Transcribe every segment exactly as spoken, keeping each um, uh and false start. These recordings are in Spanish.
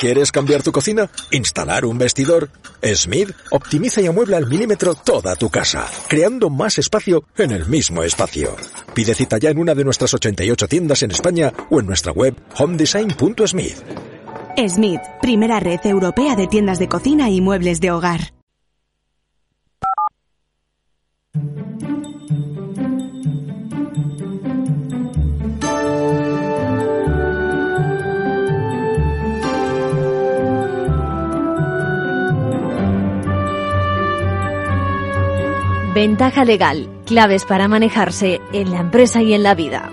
¿Quieres cambiar tu cocina? ¿Instalar un vestidor? Smith optimiza y amuebla al milímetro toda tu casa, creando más espacio en el mismo espacio. Pide cita ya en una de nuestras ochenta y ocho tiendas en España o en nuestra web home design punto smith. Smith, primera red europea de tiendas de cocina y muebles de hogar. Ventaja legal, claves para manejarse en la empresa y en la vida.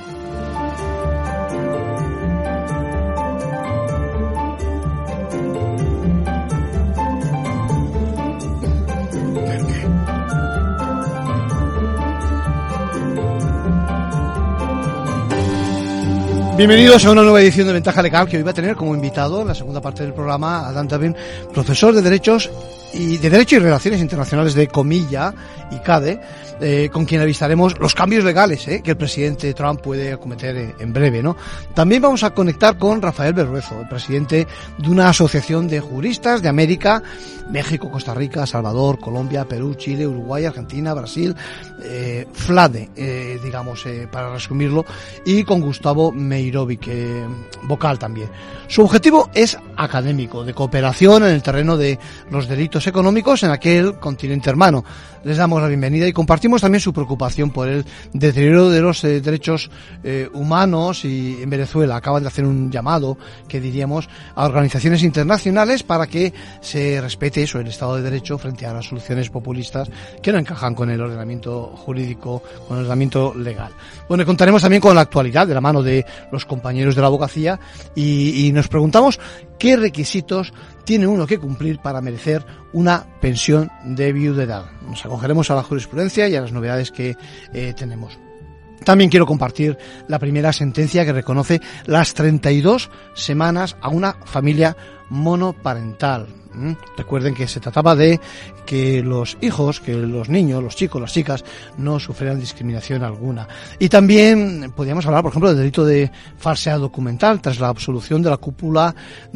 Bienvenidos a una nueva edición de Ventaja Legal, que hoy va a tener como invitado en la segunda parte del programa a Dan Tevin, profesor de Derechos y de Derecho y Relaciones Internacionales de Comilla y CADE, eh, con quien avistaremos los cambios legales eh, que el presidente Trump puede acometer eh, en breve, ¿no? También vamos a conectar con Rafael Berruezo, el presidente de una asociación de juristas de América, México, Costa Rica, Salvador, Colombia, Perú, Chile, Uruguay, Argentina, Brasil, eh, FLADE, eh, digamos, eh, para resumirlo, y con Gustavo Meirovic, eh, vocal también. Su objetivo es académico, de cooperación en el terreno de los delitos económicos en aquel continente hermano. Les damos la bienvenida y compartimos también su preocupación por el deterioro de los eh, derechos eh, humanos y en Venezuela. Acaban de hacer un llamado, que diríamos, a organizaciones internacionales para que se respete eso, el Estado de Derecho, frente a las soluciones populistas que no encajan con el ordenamiento jurídico, con el ordenamiento legal. Bueno, y contaremos también con la actualidad de la mano de los compañeros de la abogacía y, y nos preguntamos qué requisitos tiene uno que cumplir para merecer una pensión de viudedad. Nos acogeremos a la jurisprudencia y a las novedades que eh, tenemos. También quiero compartir la primera sentencia que reconoce las treinta y dos semanas a una familia monoparental. ¿Mm? Recuerden que se trataba de que los hijos, que los niños, los chicos, las chicas no sufrieran discriminación alguna. Y también podríamos hablar, por ejemplo, del delito de falsedad documental tras la absolución de la cúpula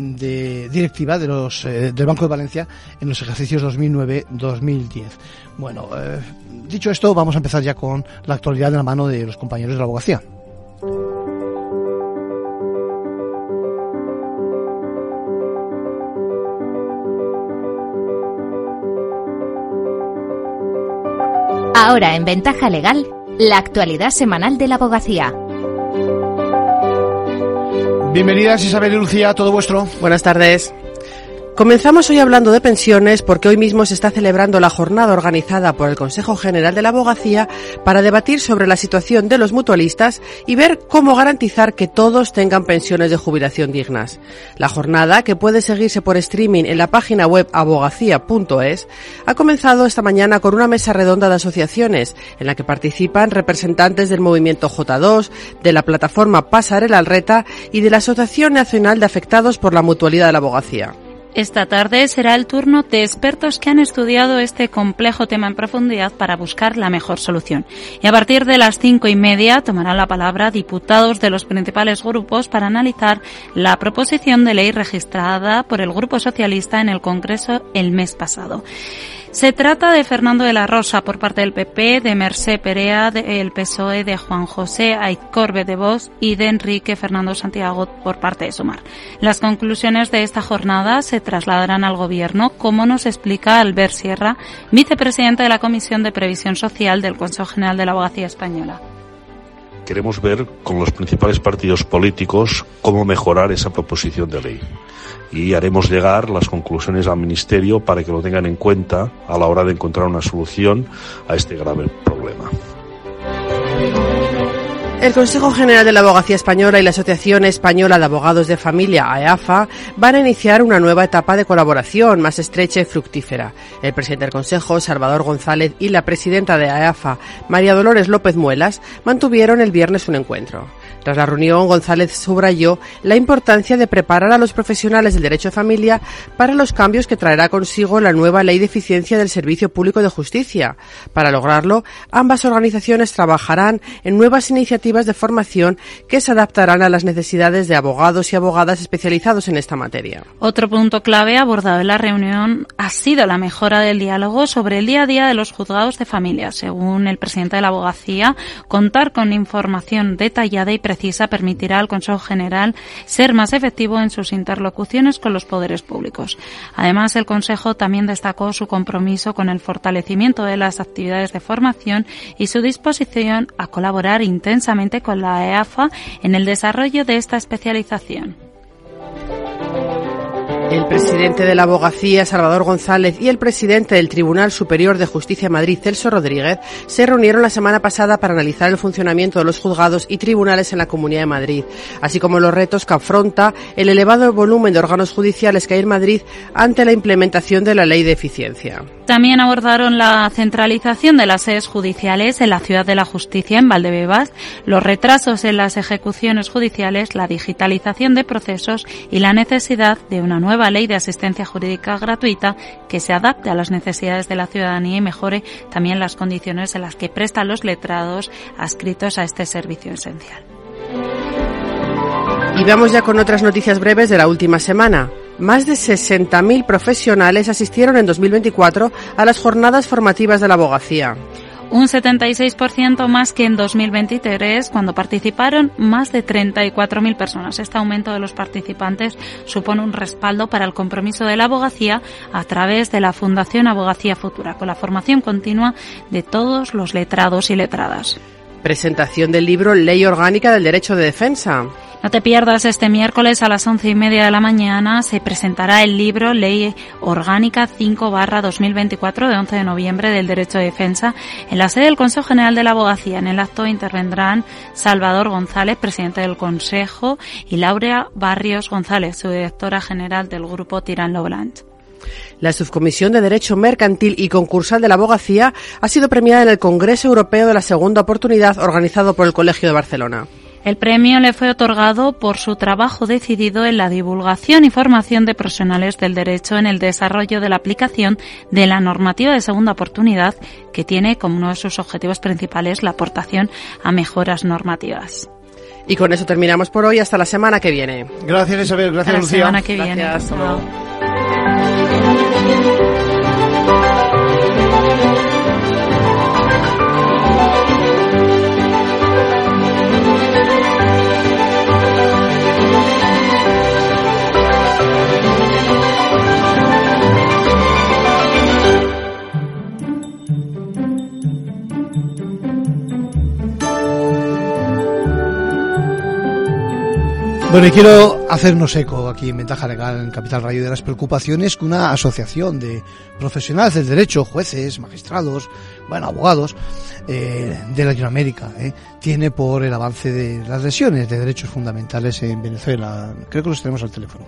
de directiva de los eh, del Banco de Valencia en los ejercicios dos mil nueve dos mil diez. Bueno, eh, dicho esto, vamos a empezar ya con la actualidad de la mano de los compañeros de la abogacía. Ahora en Ventaja Legal, la actualidad semanal de la abogacía. Bienvenidas Isabel y Lucía, todo vuestro. Buenas tardes. Comenzamos hoy hablando de pensiones porque hoy mismo se está celebrando la jornada organizada por el Consejo General de la Abogacía para debatir sobre la situación de los mutualistas y ver cómo garantizar que todos tengan pensiones de jubilación dignas. La jornada, que puede seguirse por streaming en la página web abogacía punto es, ha comenzado esta mañana con una mesa redonda de asociaciones en la que participan representantes del movimiento J dos, de la plataforma Pasarela al Reta y de la Asociación Nacional de Afectados por la Mutualidad de la Abogacía. Esta tarde será el turno de expertos que han estudiado este complejo tema en profundidad para buscar la mejor solución. Y a partir de las cinco y media tomarán la palabra diputados de los principales grupos para analizar la proposición de ley registrada por el Grupo Socialista en el Congreso el mes pasado. Se trata de Fernando de la Rosa por parte del P P, de Mercè Perea del P S O E, de Juan José Aizcorbe de Vox y de Enrique Fernando Santiago por parte de Sumar. Las conclusiones de esta jornada se trasladarán al Gobierno, como nos explica Albert Sierra, vicepresidente de la Comisión de Previsión Social del Consejo General de la Abogacía Española. Queremos ver con los principales partidos políticos cómo mejorar esa proposición de ley. Y haremos llegar las conclusiones al Ministerio para que lo tengan en cuenta a la hora de encontrar una solución a este grave problema. El Consejo General de la Abogacía Española y la Asociación Española de Abogados de Familia, A E A F A, van a iniciar una nueva etapa de colaboración más estrecha y fructífera. El presidente del Consejo, Salvador González, y la presidenta de A E A F A, María Dolores López Muelas, mantuvieron el viernes un encuentro. Tras la reunión, González subrayó la importancia de preparar a los profesionales del derecho de familia para los cambios que traerá consigo la nueva Ley de Eficiencia del Servicio Público de Justicia. Para lograrlo, ambas organizaciones trabajarán en nuevas iniciativas de formación que se adaptarán a las necesidades de abogados y abogadas especializados en esta materia. Otro punto clave abordado en la reunión ha sido la mejora del diálogo sobre el día a día de los juzgados de familia. Según el presidente de la Abogacía, contar con información detallada y precisa permitirá al Consejo General ser más efectivo en sus interlocuciones con los poderes públicos. Además, el Consejo también destacó su compromiso con el fortalecimiento de las actividades de formación y su disposición a colaborar intensamente con la E A F A en el desarrollo de esta especialización. El presidente de la Abogacía, Salvador González, y el presidente del Tribunal Superior de Justicia de Madrid, Celso Rodríguez, se reunieron la semana pasada para analizar el funcionamiento de los juzgados y tribunales en la Comunidad de Madrid, así como los retos que afronta el elevado volumen de órganos judiciales que hay en Madrid ante la implementación de la Ley de Eficiencia. También abordaron la centralización de las sedes judiciales en la Ciudad de la Justicia, en Valdebebas, los retrasos en las ejecuciones judiciales, la digitalización de procesos y la necesidad de una nueva ley de asistencia jurídica gratuita que se adapte a las necesidades de la ciudadanía y mejore también las condiciones en las que prestan los letrados adscritos a este servicio esencial. Y vamos ya con otras noticias breves de la última semana. Más de sesenta mil profesionales asistieron en dos mil veinticuatro a las jornadas formativas de la abogacía. Un setenta y seis por ciento más que en dos mil veintitrés, cuando participaron más de treinta y cuatro mil personas. Este aumento de los participantes supone un respaldo para el compromiso de la abogacía a través de la Fundación Abogacía Futura, con la formación continua de todos los letrados y letradas. Presentación del libro Ley Orgánica del Derecho de Defensa. No te pierdas, este miércoles a las once y media de la mañana se presentará el libro Ley Orgánica cinco barra dos mil veinticuatro de once de noviembre del Derecho de Defensa en la sede del Consejo General de la Abogacía. En el acto intervendrán Salvador González, presidente del Consejo, y Laura Barrios González, su directora general del Grupo Tirán lo Blanch. La Subcomisión de Derecho Mercantil y Concursal de la Abogacía ha sido premiada en el Congreso Europeo de la Segunda Oportunidad organizado por el Colegio de Barcelona. El premio le fue otorgado por su trabajo decidido en la divulgación y formación de profesionales del derecho en el desarrollo de la aplicación de la normativa de segunda oportunidad, que tiene como uno de sus objetivos principales la aportación a mejoras normativas. Y con eso terminamos por hoy. Hasta la semana que viene. Gracias, Isabel. Gracias, Hasta Lucía. La semana que viene. Gracias. Hasta luego. Bueno, y quiero hacernos eco aquí en Ventaja Legal, en Capital Radio, de las preocupaciones que una asociación de profesionales del derecho, jueces, magistrados, bueno, abogados eh, de Latinoamérica, eh, tiene por el avance de las lesiones de derechos fundamentales en Venezuela. Creo que los tenemos al teléfono.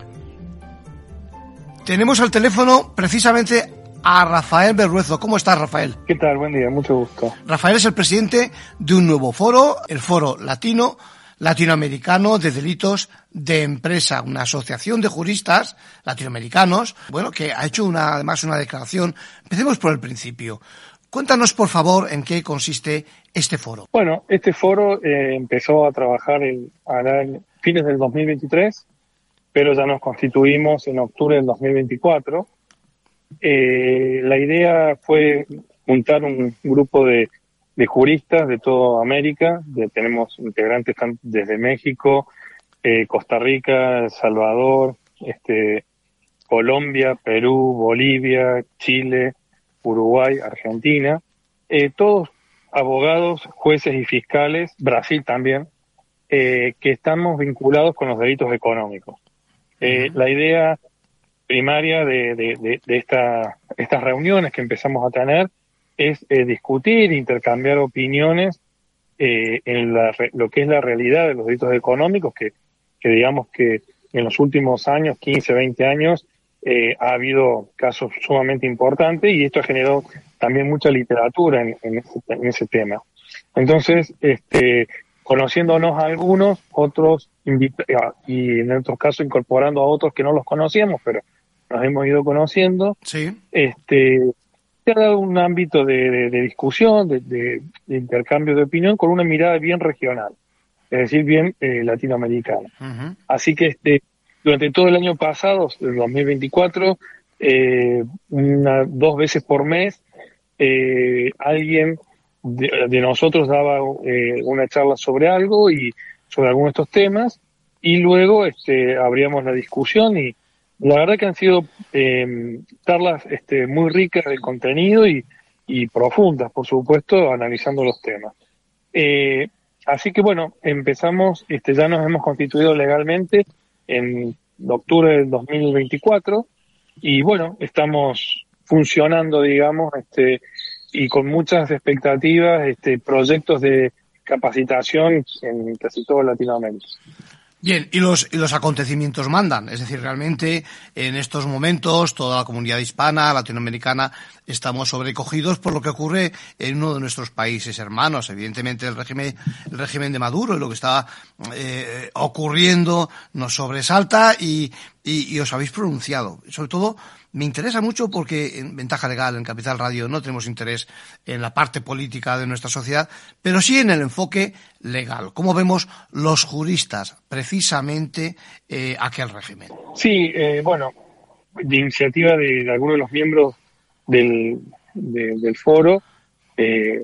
Tenemos al teléfono precisamente a Rafael Berruezo. ¿Cómo estás, Rafael? ¿Qué tal? Buen día, mucho gusto. Rafael es el presidente de un nuevo foro, el Foro Latino Latinoamericano de Delitos de Empresa, una asociación de juristas latinoamericanos, bueno, que ha hecho una, además una declaración. Empecemos por el principio. Cuéntanos, por favor, en qué consiste este foro. Bueno, este foro eh, empezó a trabajar el, a fines del dos mil veintitrés, pero ya nos constituimos en octubre del dos mil veinticuatro. Eh, la idea fue juntar un grupo de de juristas de toda América, de, tenemos integrantes desde México, eh, Costa Rica, El Salvador, este, Colombia, Perú, Bolivia, Chile, Uruguay, Argentina, eh, todos abogados, jueces y fiscales, Brasil también, eh, que estamos vinculados con los delitos económicos. Eh, la idea primaria de, de, de, de esta, estas reuniones que empezamos a tener es eh, discutir, intercambiar opiniones eh, en la, lo que es la realidad de los delitos económicos, que, que digamos que en los últimos años, quince, veinte años, eh, ha habido casos sumamente importantes y esto ha generado también mucha literatura en, en, ese, en ese tema. Entonces, este, conociéndonos a algunos, otros invita- y en otros casos incorporando a otros que no los conocíamos, pero nos hemos ido conociendo. Sí. Este, se ha dado un ámbito de, de, de discusión, de, de, de intercambio de opinión con una mirada bien regional, es decir, bien eh, latinoamericana. Uh-huh. Así que este, durante todo el año pasado, el dos mil veinticuatro, eh, una, dos veces por mes, eh, alguien de, de nosotros daba eh, una charla sobre algo y sobre algunos de estos temas, y luego este, abríamos la discusión, y la verdad que han sido eh, charlas este, muy ricas de contenido y, y profundas, por supuesto, analizando los temas. Eh, así que bueno, empezamos, este, ya nos hemos constituido legalmente en octubre del dos mil veinticuatro, y bueno, estamos funcionando, digamos, este, y con muchas expectativas, este, proyectos de capacitación en casi toda Latinoamérica. Bien, y los, y los acontecimientos mandan, es decir, realmente en estos momentos toda la comunidad hispana, latinoamericana, estamos sobrecogidos por lo que ocurre en uno de nuestros países hermanos. Evidentemente el régimen, el régimen de Maduro y lo que está eh, ocurriendo nos sobresalta y, y, y os habéis pronunciado. Sobre todo me interesa mucho porque en Ventaja Legal, en Capital Radio, no tenemos interés en la parte política de nuestra sociedad, pero sí en el enfoque legal. ¿Cómo vemos los juristas precisamente eh, aquel régimen? Sí, eh, bueno, de iniciativa de, de algunos de los miembros del, de, del foro, eh,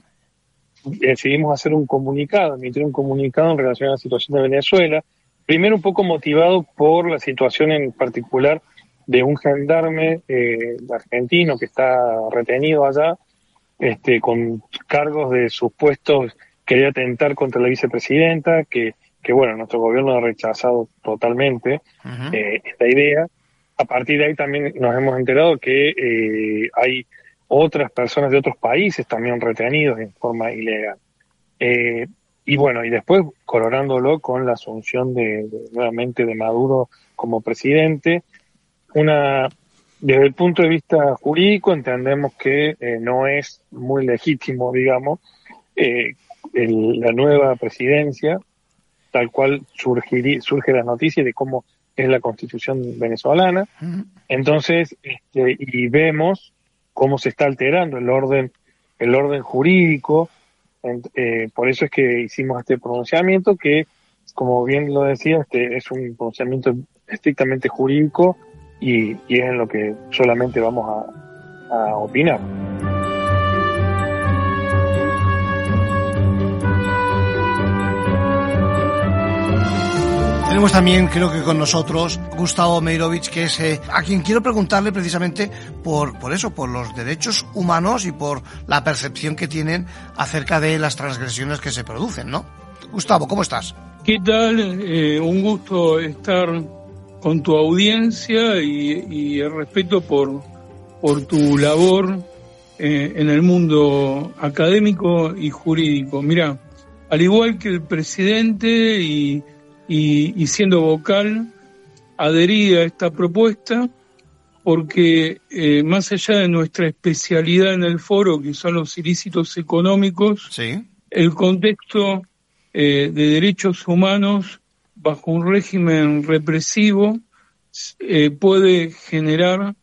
decidimos hacer un comunicado, emitir un comunicado en relación a la situación de Venezuela. Primero un poco motivado por la situación en particular de un gendarme eh, argentino que está retenido allá, este, con cargos de supuestos quería atentar contra la vicepresidenta, que, que bueno, nuestro gobierno ha rechazado totalmente uh-huh. eh, esta idea. A partir de ahí también nos hemos enterado que eh, hay otras personas de otros países también retenidos en forma ilegal. Eh, y bueno, y después coronándolo con la asunción de, de nuevamente de Maduro como presidente. Una, desde el punto de vista jurídico entendemos que eh, no es muy legítimo, digamos, eh, el, la nueva presidencia, tal cual surgiría, surge la noticia de cómo es la constitución venezolana. Entonces, este, y vemos cómo se está alterando el orden, el orden jurídico. Eh, por eso es que hicimos este pronunciamiento que, como bien lo decía, este es un pronunciamiento estrictamente jurídico. Y, y es en lo que solamente vamos a, a opinar. Tenemos también, creo que con nosotros, Gustavo Meirovich, que es eh, a quien quiero preguntarle precisamente por, por eso, por los derechos humanos y por la percepción que tienen acerca de las transgresiones que se producen, ¿no? Gustavo, ¿cómo estás? ¿Qué tal? Eh, un gusto estar con tu audiencia y, y el respeto por, por tu labor eh, en el mundo académico y jurídico. Mirá, al igual que el presidente y, y, y siendo vocal, adherí a esta propuesta porque eh, más allá de nuestra especialidad en el foro, que son los ilícitos económicos, sí. El contexto eh, de derechos humanos bajo un régimen represivo eh, puede generar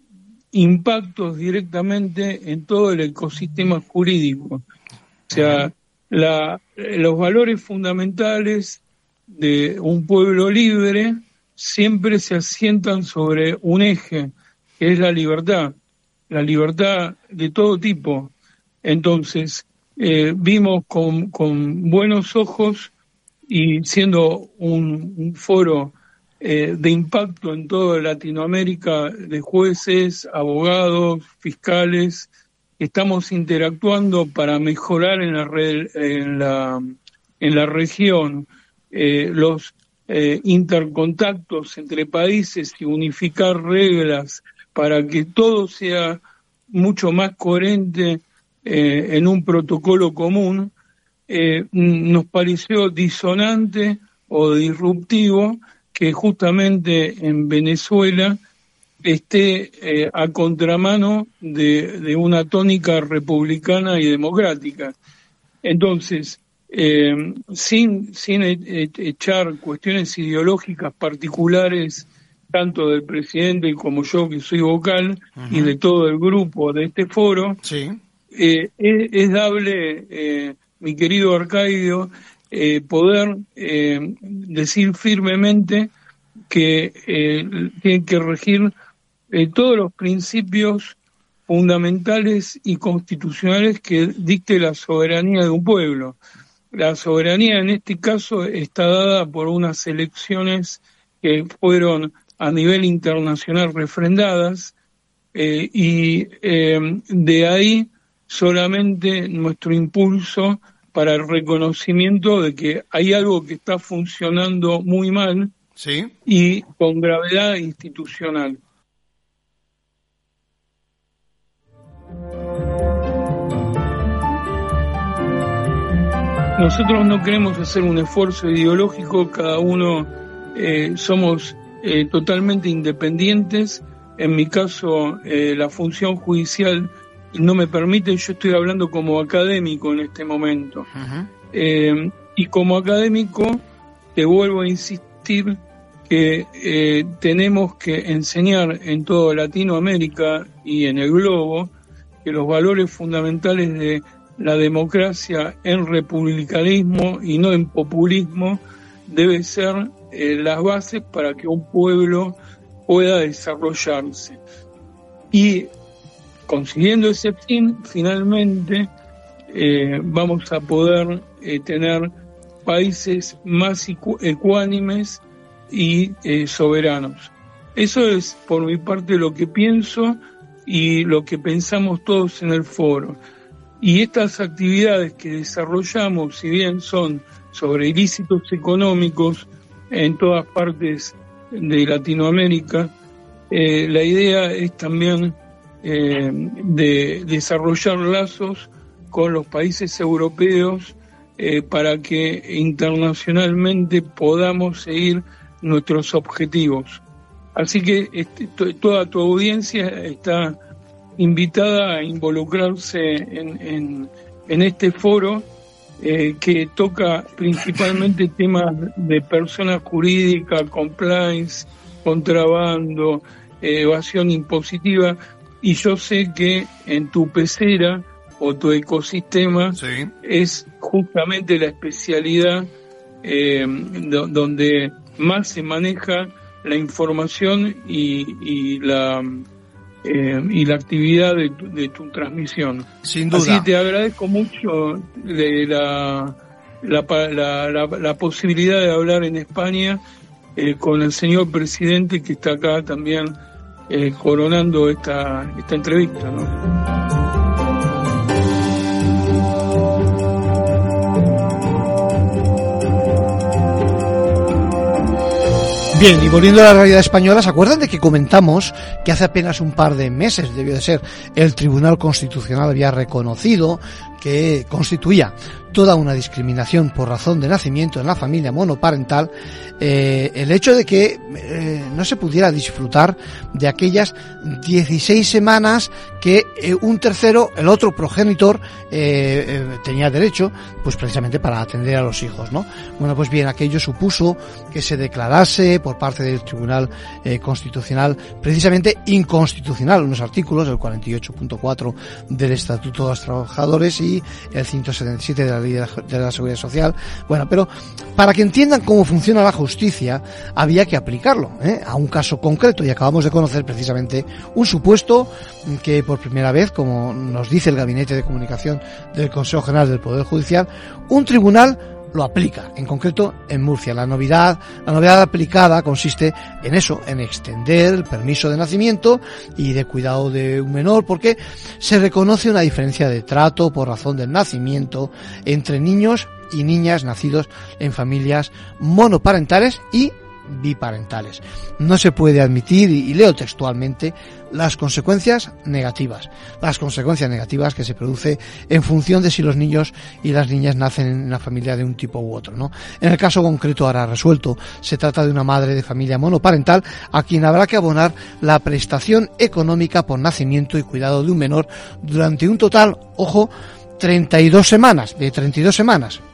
impactos directamente en todo el ecosistema jurídico. O sea, la, los valores fundamentales de un pueblo libre siempre se asientan sobre un eje, que es la libertad, la libertad de todo tipo. Entonces, eh, vimos con, con buenos ojos, y siendo un, un foro eh, de impacto en toda Latinoamérica, de jueces, abogados, fiscales, estamos interactuando para mejorar en la, red, en la, en la región eh, los eh, intercontactos entre países y unificar reglas para que todo sea mucho más coherente eh, en un protocolo común. Eh, nos pareció disonante o disruptivo que justamente en Venezuela esté eh, a contramano de, de una tónica republicana y democrática. Entonces, eh, sin, sin e- e- echar cuestiones ideológicas particulares, tanto del presidente como yo, que soy vocal, uh-huh. y de todo el grupo de este foro, sí. eh, es, es dable, eh, mi querido Arcadio, eh, poder eh, decir firmemente que eh, tienen que regir eh, todos los principios fundamentales y constitucionales que dicte la soberanía de un pueblo. La soberanía en este caso está dada por unas elecciones que fueron a nivel internacional refrendadas, eh, y eh, de ahí solamente nuestro impulso para el reconocimiento de que hay algo que está funcionando muy mal, sí, y con gravedad institucional. Nosotros no queremos hacer un esfuerzo ideológico, cada uno eh, somos eh, totalmente independientes. En mi caso, eh, la función judicial no me permite, yo estoy hablando como académico en este momento. Uh-huh. Eh, y como académico, te vuelvo a insistir que eh, tenemos que enseñar en toda Latinoamérica y en el globo que los valores fundamentales de la democracia en republicanismo y no en populismo debe ser eh, las bases para que un pueblo pueda desarrollarse. Y consiguiendo ese fin, finalmente eh, vamos a poder eh, tener países más ecuánimes y eh, soberanos. Eso es por mi parte lo que pienso y lo que pensamos todos en el foro. Y estas actividades que desarrollamos, si bien son sobre ilícitos económicos en todas partes de Latinoamérica, eh, la idea es también eh, de desarrollar lazos con los países europeos eh, para que internacionalmente podamos seguir nuestros objetivos. Así que este, to, toda tu audiencia está invitada a involucrarse en, en, en este foro eh, que toca principalmente temas de persona jurídica, compliance, contrabando, eh, evasión impositiva, y yo sé que en tu pecera o tu ecosistema sí. es justamente la especialidad eh, do, donde más se maneja la información y, y la eh, y la actividad de tu, de tu transmisión. Sin duda. Así que te agradezco mucho de la la, la, la, la posibilidad de hablar en España eh, con el señor presidente que está acá también eh, coronando esta esta entrevista, ¿no? Bien, y volviendo a la realidad española, ¿se acuerdan de que comentamos que hace apenas un par de meses, debió de ser, el Tribunal Constitucional había reconocido que constituía toda una discriminación por razón de nacimiento en la familia monoparental eh, el hecho de que eh, no se pudiera disfrutar de aquellas dieciséis semanas que eh, un tercero, el otro progenitor, eh, eh, tenía derecho, pues precisamente para atender a los hijos, ¿no? Bueno, pues bien, aquello supuso que se declarase por parte del Tribunal eh, Constitucional precisamente inconstitucional unos artículos, el cuarenta y ocho punto cuatro del Estatuto de los Trabajadores y el ciento setenta y siete de la Ley de la, de la Seguridad Social. Bueno, pero para que entiendan cómo funciona la justicia, había que aplicarlo ¿eh? a un caso concreto, y acabamos de conocer precisamente un supuesto que por primera vez, como nos dice el Gabinete de Comunicación del Consejo General del Poder Judicial, un tribunal lo aplica, en concreto en Murcia. La novedad, la novedad aplicada consiste en eso, en extender el permiso de nacimiento y de cuidado de un menor, porque se reconoce una diferencia de trato por razón del nacimiento entre niños y niñas nacidos en familias monoparentales y biparentales. No se puede admitir, y leo textualmente, las consecuencias negativas, las consecuencias negativas que se produce en función de si los niños y las niñas nacen en una familia de un tipo u otro, ¿no? En el caso concreto ahora resuelto, se trata de una madre de familia monoparental a quien habrá que abonar la prestación económica por nacimiento y cuidado de un menor durante un total, ojo, treinta y dos semanas, de treinta y dos semanas.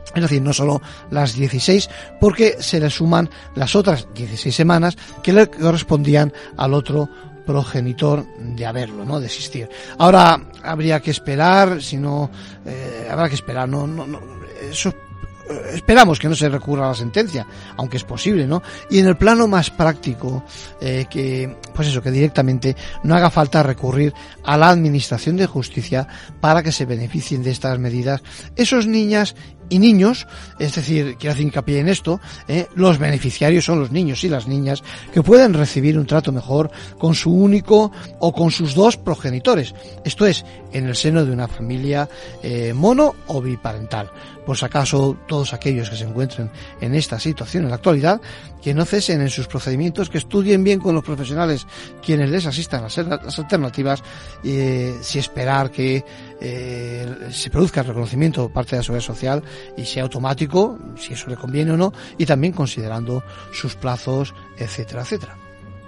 Es decir, no solo las dieciséis, porque se le suman las otras dieciséis semanas que le correspondían al otro progenitor de haberlo, ¿no? De existir. Ahora habría que esperar, si no, eh, habrá que esperar, no, no, no, eso esperamos que no se recurra a la sentencia, aunque es posible, ¿no? Y en el plano más práctico, eh, que, pues eso, que directamente no haga falta recurrir a la Administración de Justicia para que se beneficien de estas medidas esos niñas y niños, es decir, quiero hacer hincapié en esto, eh, los beneficiarios son los niños y las niñas que pueden recibir un trato mejor con su único o con sus dos progenitores, esto es, en el seno de una familia eh, mono o biparental. Por si acaso, todos aquellos que se encuentren en esta situación en la actualidad, que no cesen en sus procedimientos, que estudien bien con los profesionales quienes les asistan a hacer las alternativas, eh, si esperar que eh, se produzca el reconocimiento por parte de la Seguridad Social y sea automático, si eso le conviene o no, y también considerando sus plazos, etcétera, etcétera.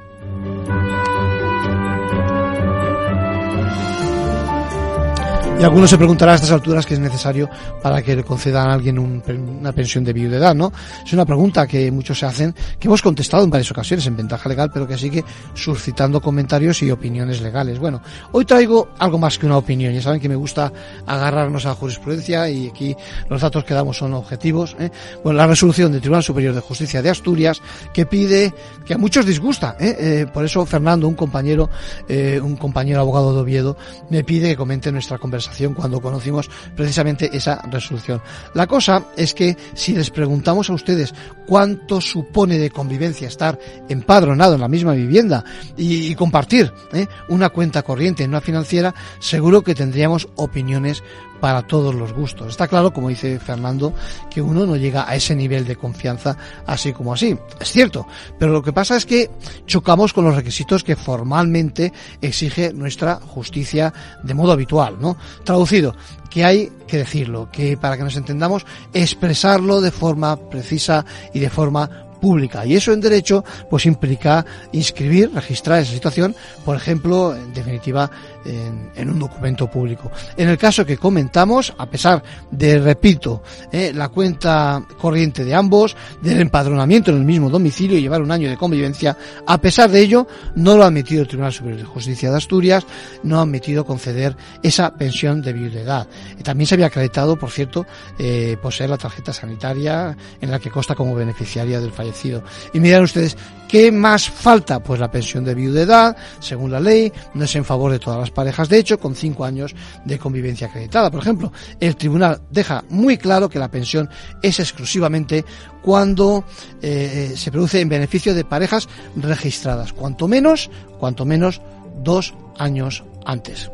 Y algunos se preguntarán a estas alturas qué es necesario para que le concedan a alguien un, una pensión de viudedad, ¿no? Es una pregunta que muchos se hacen, que hemos contestado en varias ocasiones en Ventaja Legal, pero que sigue suscitando comentarios y opiniones legales. Bueno, hoy traigo algo más que una opinión. Ya saben que me gusta agarrarnos a la jurisprudencia y aquí los datos que damos son objetivos, ¿eh? Bueno, la resolución del Tribunal Superior de Justicia de Asturias, que pide, que a muchos disgusta, ¿eh? Eh, por eso Fernando, un compañero, eh, un compañero abogado de Oviedo, me pide que comente nuestra conversación cuando conocimos precisamente esa resolución. La cosa es que si les preguntamos a ustedes cuánto supone de convivencia estar empadronado en la misma vivienda y, y compartir ¿eh? una cuenta corriente en una financiera, seguro que tendríamos opiniones para todos los gustos. Está claro, como dice Fernando, que uno no llega a ese nivel de confianza así como así. Es cierto, pero lo que pasa es que chocamos con los requisitos que formalmente exige nuestra justicia de modo habitual, ¿no? Traducido, que hay que decirlo, que para que nos entendamos, expresarlo de forma precisa y de forma pública, y eso en derecho pues implica inscribir, registrar esa situación, por ejemplo, en definitiva en, en un documento público. En el caso que comentamos, a pesar de, repito, eh, la cuenta corriente de ambos, del empadronamiento en el mismo domicilio y llevar un año de convivencia, a pesar de ello no lo ha admitido el Tribunal Superior de Justicia de Asturias, no ha admitido conceder esa pensión de viudedad. Y también se había acreditado, por cierto, eh, poseer la tarjeta sanitaria en la que consta como beneficiaria del fallecido. Y miren ustedes, ¿qué más falta? Pues la pensión de viudedad, según la ley, no es en favor de todas las parejas, de hecho, con cinco años de convivencia acreditada. Por ejemplo, el tribunal deja muy claro que la pensión es exclusivamente cuando eh, se produce en beneficio de parejas registradas, cuanto menos, cuanto menos dos años antes.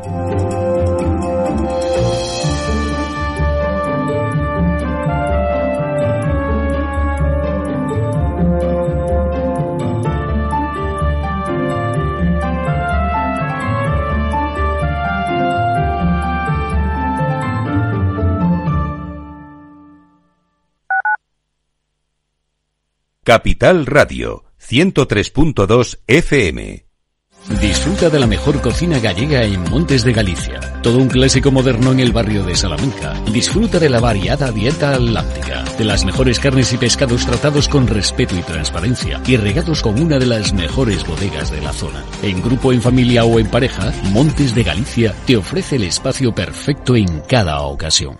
Capital Radio, ciento tres punto dos F M. Disfruta de la mejor cocina gallega en Montes de Galicia. Todo un clásico moderno en el barrio de Salamanca. Disfruta de la variada dieta atlántica, de las mejores carnes y pescados tratados con respeto y transparencia y regados con una de las mejores bodegas de la zona. En grupo, en familia o en pareja, Montes de Galicia te ofrece el espacio perfecto en cada ocasión.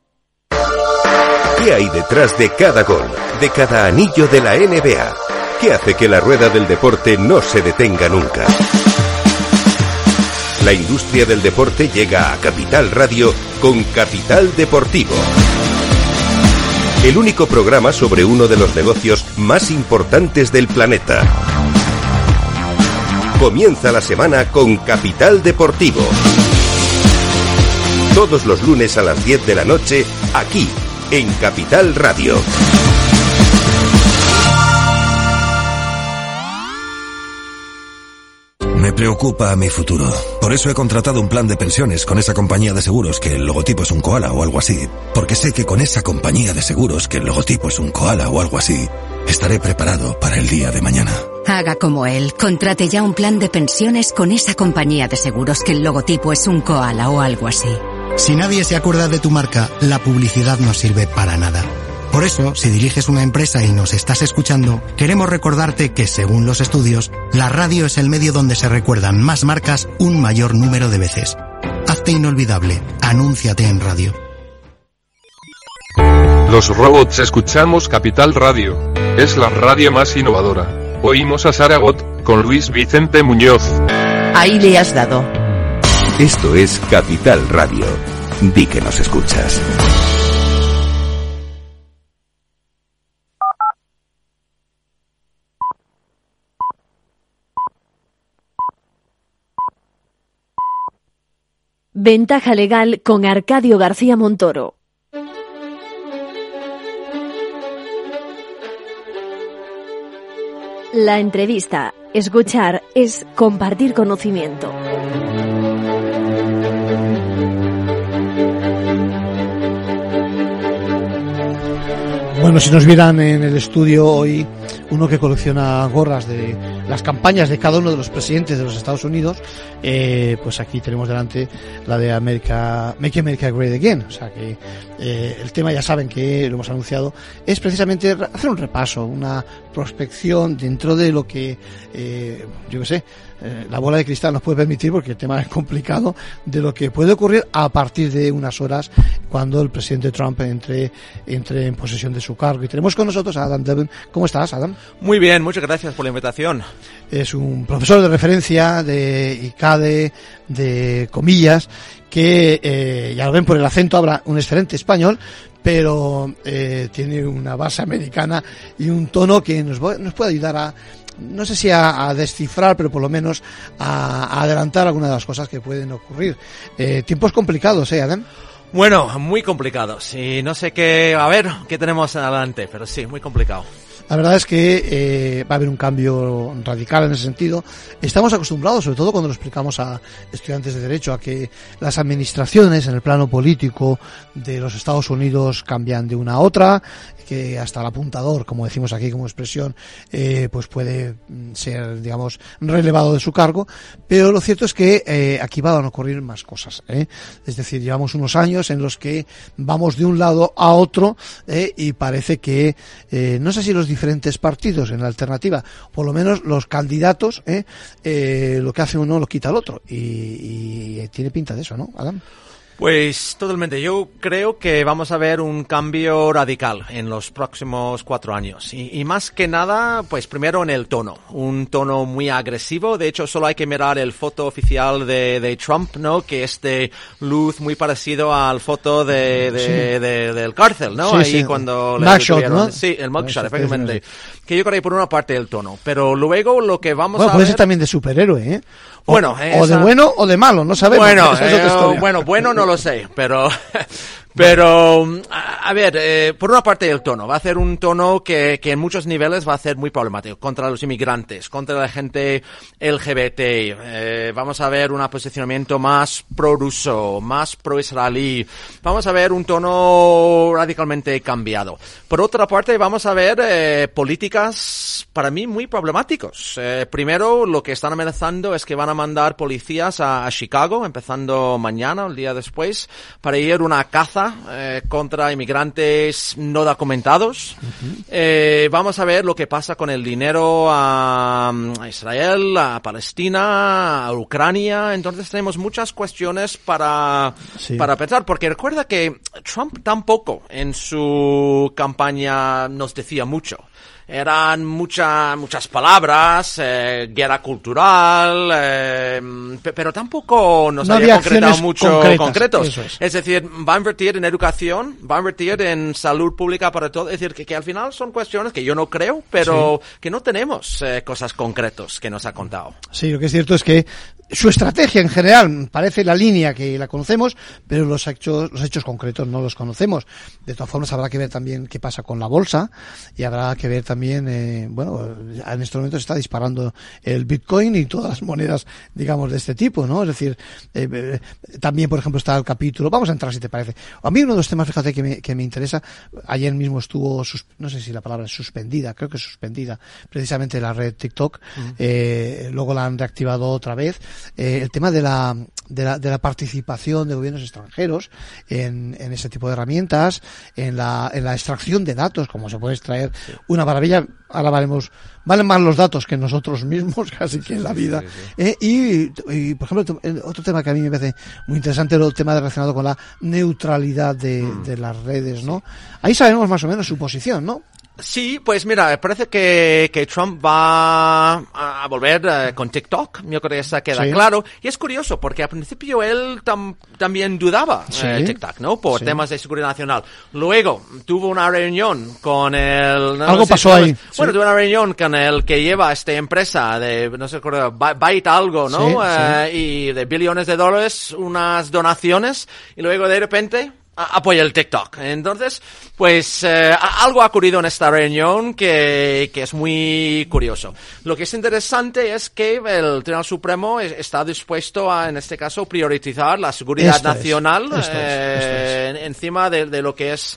¿Qué hay detrás de cada gol, de cada anillo de la N B A? ¿Qué hace que la rueda del deporte no se detenga nunca? La industria del deporte llega a Capital Radio con Capital Deportivo. El único programa sobre uno de los negocios más importantes del planeta. Comienza la semana con Capital Deportivo. Todos los lunes a las diez de la noche, aquí, en Capital Radio. Me preocupa mi futuro. Por eso he contratado un plan de pensiones con esa compañía de seguros que el logotipo es un koala o algo así. Porque sé que con esa compañía de seguros que el logotipo es un koala o algo así, estaré preparado para el día de mañana. Haga como él. Contrate ya un plan de pensiones con esa compañía de seguros que el logotipo es un koala o algo así. Si nadie se acuerda de tu marca, la publicidad no sirve para nada. Por eso, si diriges una empresa y nos estás escuchando, queremos recordarte que, según los estudios, la radio es el medio donde se recuerdan más marcas un mayor número de veces. Hazte inolvidable. Anúnciate en radio. Los robots escuchamos Capital Radio. Es la radio más innovadora. Oímos a Saragot, con Luis Vicente Muñoz. Ahí le has dado. Esto es Capital Radio. Di que nos escuchas. Ventaja legal con Arcadio García Montoro. La entrevista, escuchar, es compartir conocimiento. Bueno, si nos vieran en el estudio hoy uno que colecciona gorras de las campañas de cada uno de los presidentes de los Estados Unidos, eh, pues aquí tenemos delante la de America, Make America Great Again. O sea que eh, el tema, ya saben que lo hemos anunciado, es precisamente hacer un repaso, una prospección dentro de lo que, eh, yo qué sé, eh, la bola de cristal nos puede permitir, porque el tema es complicado, de lo que puede ocurrir a partir de unas horas cuando el presidente Trump entre, entre en posesión de su cargo. Y tenemos con nosotros a Adam Devin. ¿Cómo estás, Adam? Muy bien, muchas gracias por la invitación. Es un profesor de referencia de I C A D E, de comillas, que eh, ya lo ven por el acento, habla un excelente español, pero eh, tiene una base americana y un tono que nos, nos puede ayudar a, no sé si a, a descifrar, pero por lo menos a, a adelantar algunas de las cosas que pueden ocurrir. Eh, tiempos complicados, ¿eh, Adam? Bueno, muy complicados. Y no sé qué, a ver, qué tenemos adelante, pero sí, muy complicado. La verdad es que eh, va a haber un cambio radical en ese sentido. Estamos acostumbrados, sobre todo cuando lo explicamos a estudiantes de Derecho, a que las administraciones en el plano político de los Estados Unidos cambian de una a otra, que hasta el apuntador, como decimos aquí como expresión, eh, pues puede ser, digamos, relevado de su cargo. Pero lo cierto es que eh, aquí van a ocurrir más cosas, ¿eh? Es decir, llevamos unos años en los que vamos de un lado a otro, ¿eh? Y parece que, eh, no sé si los diferentes partidos en la alternativa, por lo menos los candidatos, ¿eh? Eh, lo que hace uno lo quita el otro. Y, y tiene pinta de eso, ¿no, Adam? Pues totalmente. Yo creo que vamos a ver un cambio radical en los próximos cuatro años. Y, y más que nada, pues primero en el tono. Un tono muy agresivo. De hecho, solo hay que mirar el foto oficial de, de Trump, ¿no? Que es de luz muy parecido al foto de, de, sí. de, de del cárcel, ¿no? Sí, Ahí sí. cuando... Mugshot, ¿no? Sí, el mugshot, efectivamente. Que yo creo que por una parte el tono. Pero luego lo que vamos bueno, a puede ver... ser también de superhéroe, ¿eh? O, bueno, o esa... de bueno o de malo, no sabemos. Bueno, es eh, bueno, bueno no lo sé, pero... Pero, a ver, eh, por una parte el tono, va a ser un tono que, que en muchos niveles va a ser muy problemático, contra los inmigrantes, contra la gente L G B T, eh, vamos a ver un posicionamiento más pro-ruso, más pro-israelí, vamos a ver un tono radicalmente cambiado. Por otra parte, vamos a ver eh, políticas, para mí, muy problemáticos. Eh, primero, lo que están amenazando es que van a mandar policías a, a Chicago, empezando mañana, el día después, para ir a una caza Eh, contra inmigrantes no documentados. Uh-huh. Eh, vamos a ver lo que pasa con el dinero a, a Israel, a Palestina, a Ucrania. Entonces tenemos muchas cuestiones para, sí. para pensar, porque recuerda que Trump tampoco en su campaña nos decía mucho. Eran muchas muchas palabras, eh, guerra cultural, eh, pero tampoco nos no había concretado acciones mucho concretos. Es. es decir, va a invertir en educación, va a invertir en salud pública para todo. Es decir, que, que al final son cuestiones que yo no creo, pero sí. que no tenemos eh, cosas concretas que nos ha contado. Sí, lo que es cierto es que su estrategia en general parece la línea que la conocemos, pero los hechos, los hechos concretos no los conocemos. De todas formas, habrá que ver también qué pasa con la bolsa y habrá que ver también, eh, bueno, en este momento se está disparando el Bitcoin y todas las monedas, digamos, de este tipo, ¿no? Es decir, eh, eh, también, por ejemplo, está el capítulo, vamos a entrar si te parece. A mí uno de los temas, fíjate, que me, que me interesa, ayer mismo estuvo, sus, no sé si la palabra es suspendida, creo que es suspendida, precisamente la red TikTok, uh-huh. eh, luego la han reactivado otra vez. Eh, el tema de la de la, de la participación de gobiernos extranjeros en, en ese tipo de herramientas, en la, en la extracción de datos, como se puede extraer una maravilla. Ahora valemos, valen más los datos que nosotros mismos, casi que en la vida. Sí, sí, sí. Eh, y, y, por ejemplo, otro tema que a mí me parece muy interesante es el tema relacionado con la neutralidad de, mm. de las redes, ¿no? Ahí sabemos más o menos su posición, ¿no? Sí, pues mira, parece que, que Trump va a volver uh, con TikTok, yo creo que eso queda sí. claro. Y es curioso, porque al principio él tam, también dudaba sí. eh, TikTok, ¿no? Por sí. temas de seguridad nacional. Luego tuvo una reunión con el... No, algo no sé, pasó no, ahí. Bueno, sí. tuvo una reunión con el que lleva esta empresa de, no sé, Byte algo, ¿no? Sí, eh, sí. Y de billones de dólares, unas donaciones, y luego de repente... apoya el TikTok. Entonces, pues eh, algo ha ocurrido en esta reunión que, que es muy curioso. Lo que es interesante es que el Tribunal Supremo está dispuesto a, en este caso, priorizar la seguridad esto nacional es, esto eh, es, esto es. encima de, de lo que es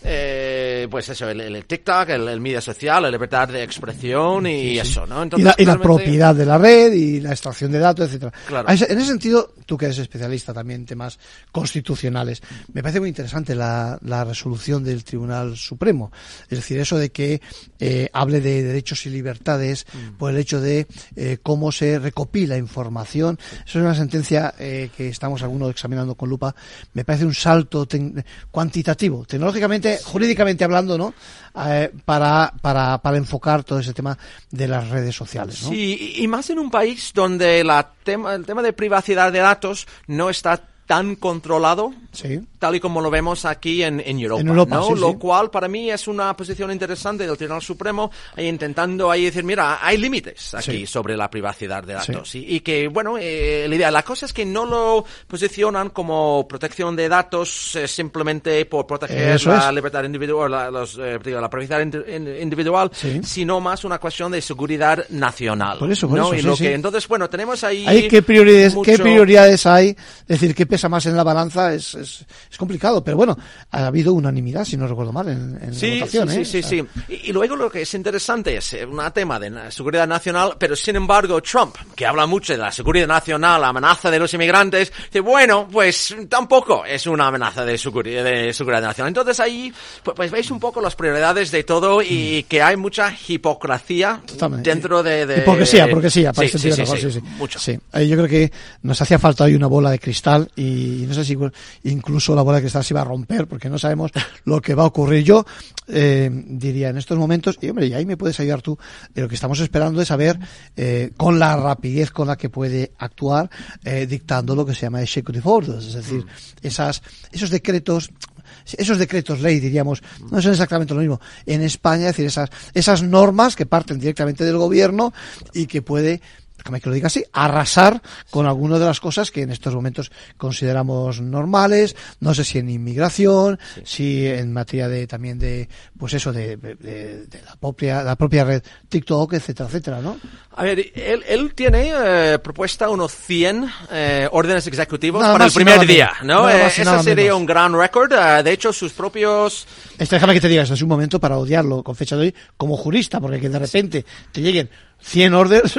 eh, pues eso, el, el TikTok, el, el media social, la libertad de expresión y sí, sí. eso, ¿no? Entonces, y, la, y la propiedad de la red y la extracción de datos, etcétera. Claro. En ese sentido, tú que eres especialista también en temas constitucionales, me parece muy interesante la, la resolución del Tribunal Supremo. Es decir, eso de que eh, hable de derechos y libertades mm. por el hecho de eh, cómo se recopila información. Eso es una sentencia eh, que estamos algunos examinando con lupa. Me parece un salto ten- cuantitativo, tecnológicamente, jurídicamente hablando, ¿no? Eh, para, para, para enfocar todo ese tema de las redes sociales, ¿no? Sí, y más en un país donde la tema, el tema de privacidad de datos no está tan controlado, sí. tal y como lo vemos aquí en, en Europa, en Europa ¿no? sí, Lo sí. cual para mí es una posición interesante del Tribunal Supremo, ahí intentando ahí decir, mira, hay límites aquí sí. sobre la privacidad de datos. Sí. Y, y que, bueno, eh, la idea, la cosa es que no lo posicionan como protección de datos eh, simplemente por proteger Eso la es. libertad individual, la, los, eh, digo, la privacidad individual, sí. sino más una cuestión de seguridad nacional. Por eso, por ¿no? eso, y sí, lo sí. que, entonces, bueno, tenemos ahí... Hay qué prioridades, mucho... qué prioridades hay, es decir, qué pesa más en la balanza, es, es, es complicado, pero bueno, ha habido unanimidad, si no recuerdo mal, en, en sí, la votación, sí, ¿eh? sí, o sea, sí, sí. Y, y luego lo que es interesante es un tema de seguridad nacional, pero sin embargo Trump, que habla mucho de la seguridad nacional, la amenaza de los inmigrantes, dice, bueno, pues tampoco es una amenaza de seguridad, de seguridad nacional. Entonces ahí, pues, pues veis un poco las prioridades de todo y que hay mucha hipocresía totalmente. dentro de... de hipocresía, hipocresía, para sí, sí, sí, mejor, sí, sí, sí, mucho. Sí, eh, yo creo que nos hacía falta hoy una bola de cristal y no sé si incluso la bola de cristal se iba a romper porque no sabemos lo que va a ocurrir. Yo eh, diría en estos momentos, y hombre, y ahí me puedes ayudar tú, de lo que estamos esperando es saber eh, con la rapidez con la que puede actuar eh, dictando lo que se llama executive orders, es decir, esas esos decretos esos decretos ley, diríamos, no son exactamente lo mismo en España, es decir, esas esas normas que parten directamente del gobierno y que puede, déjame que lo diga así, arrasar con algunas de las cosas que en estos momentos consideramos normales, no sé si en inmigración, sí. si en materia de también de, pues eso, de, de, de la propia la propia red TikTok, etcétera, etcétera, ¿no? A ver, él, él tiene eh, propuesta unos cien eh, órdenes ejecutivos nada para el primer día, ¿no? Eh, ese sería menos. un gran récord. Uh, de hecho, sus propios... Este, déjame que te diga, es un momento para odiarlo con fecha de hoy como jurista, porque que de repente te lleguen cien orders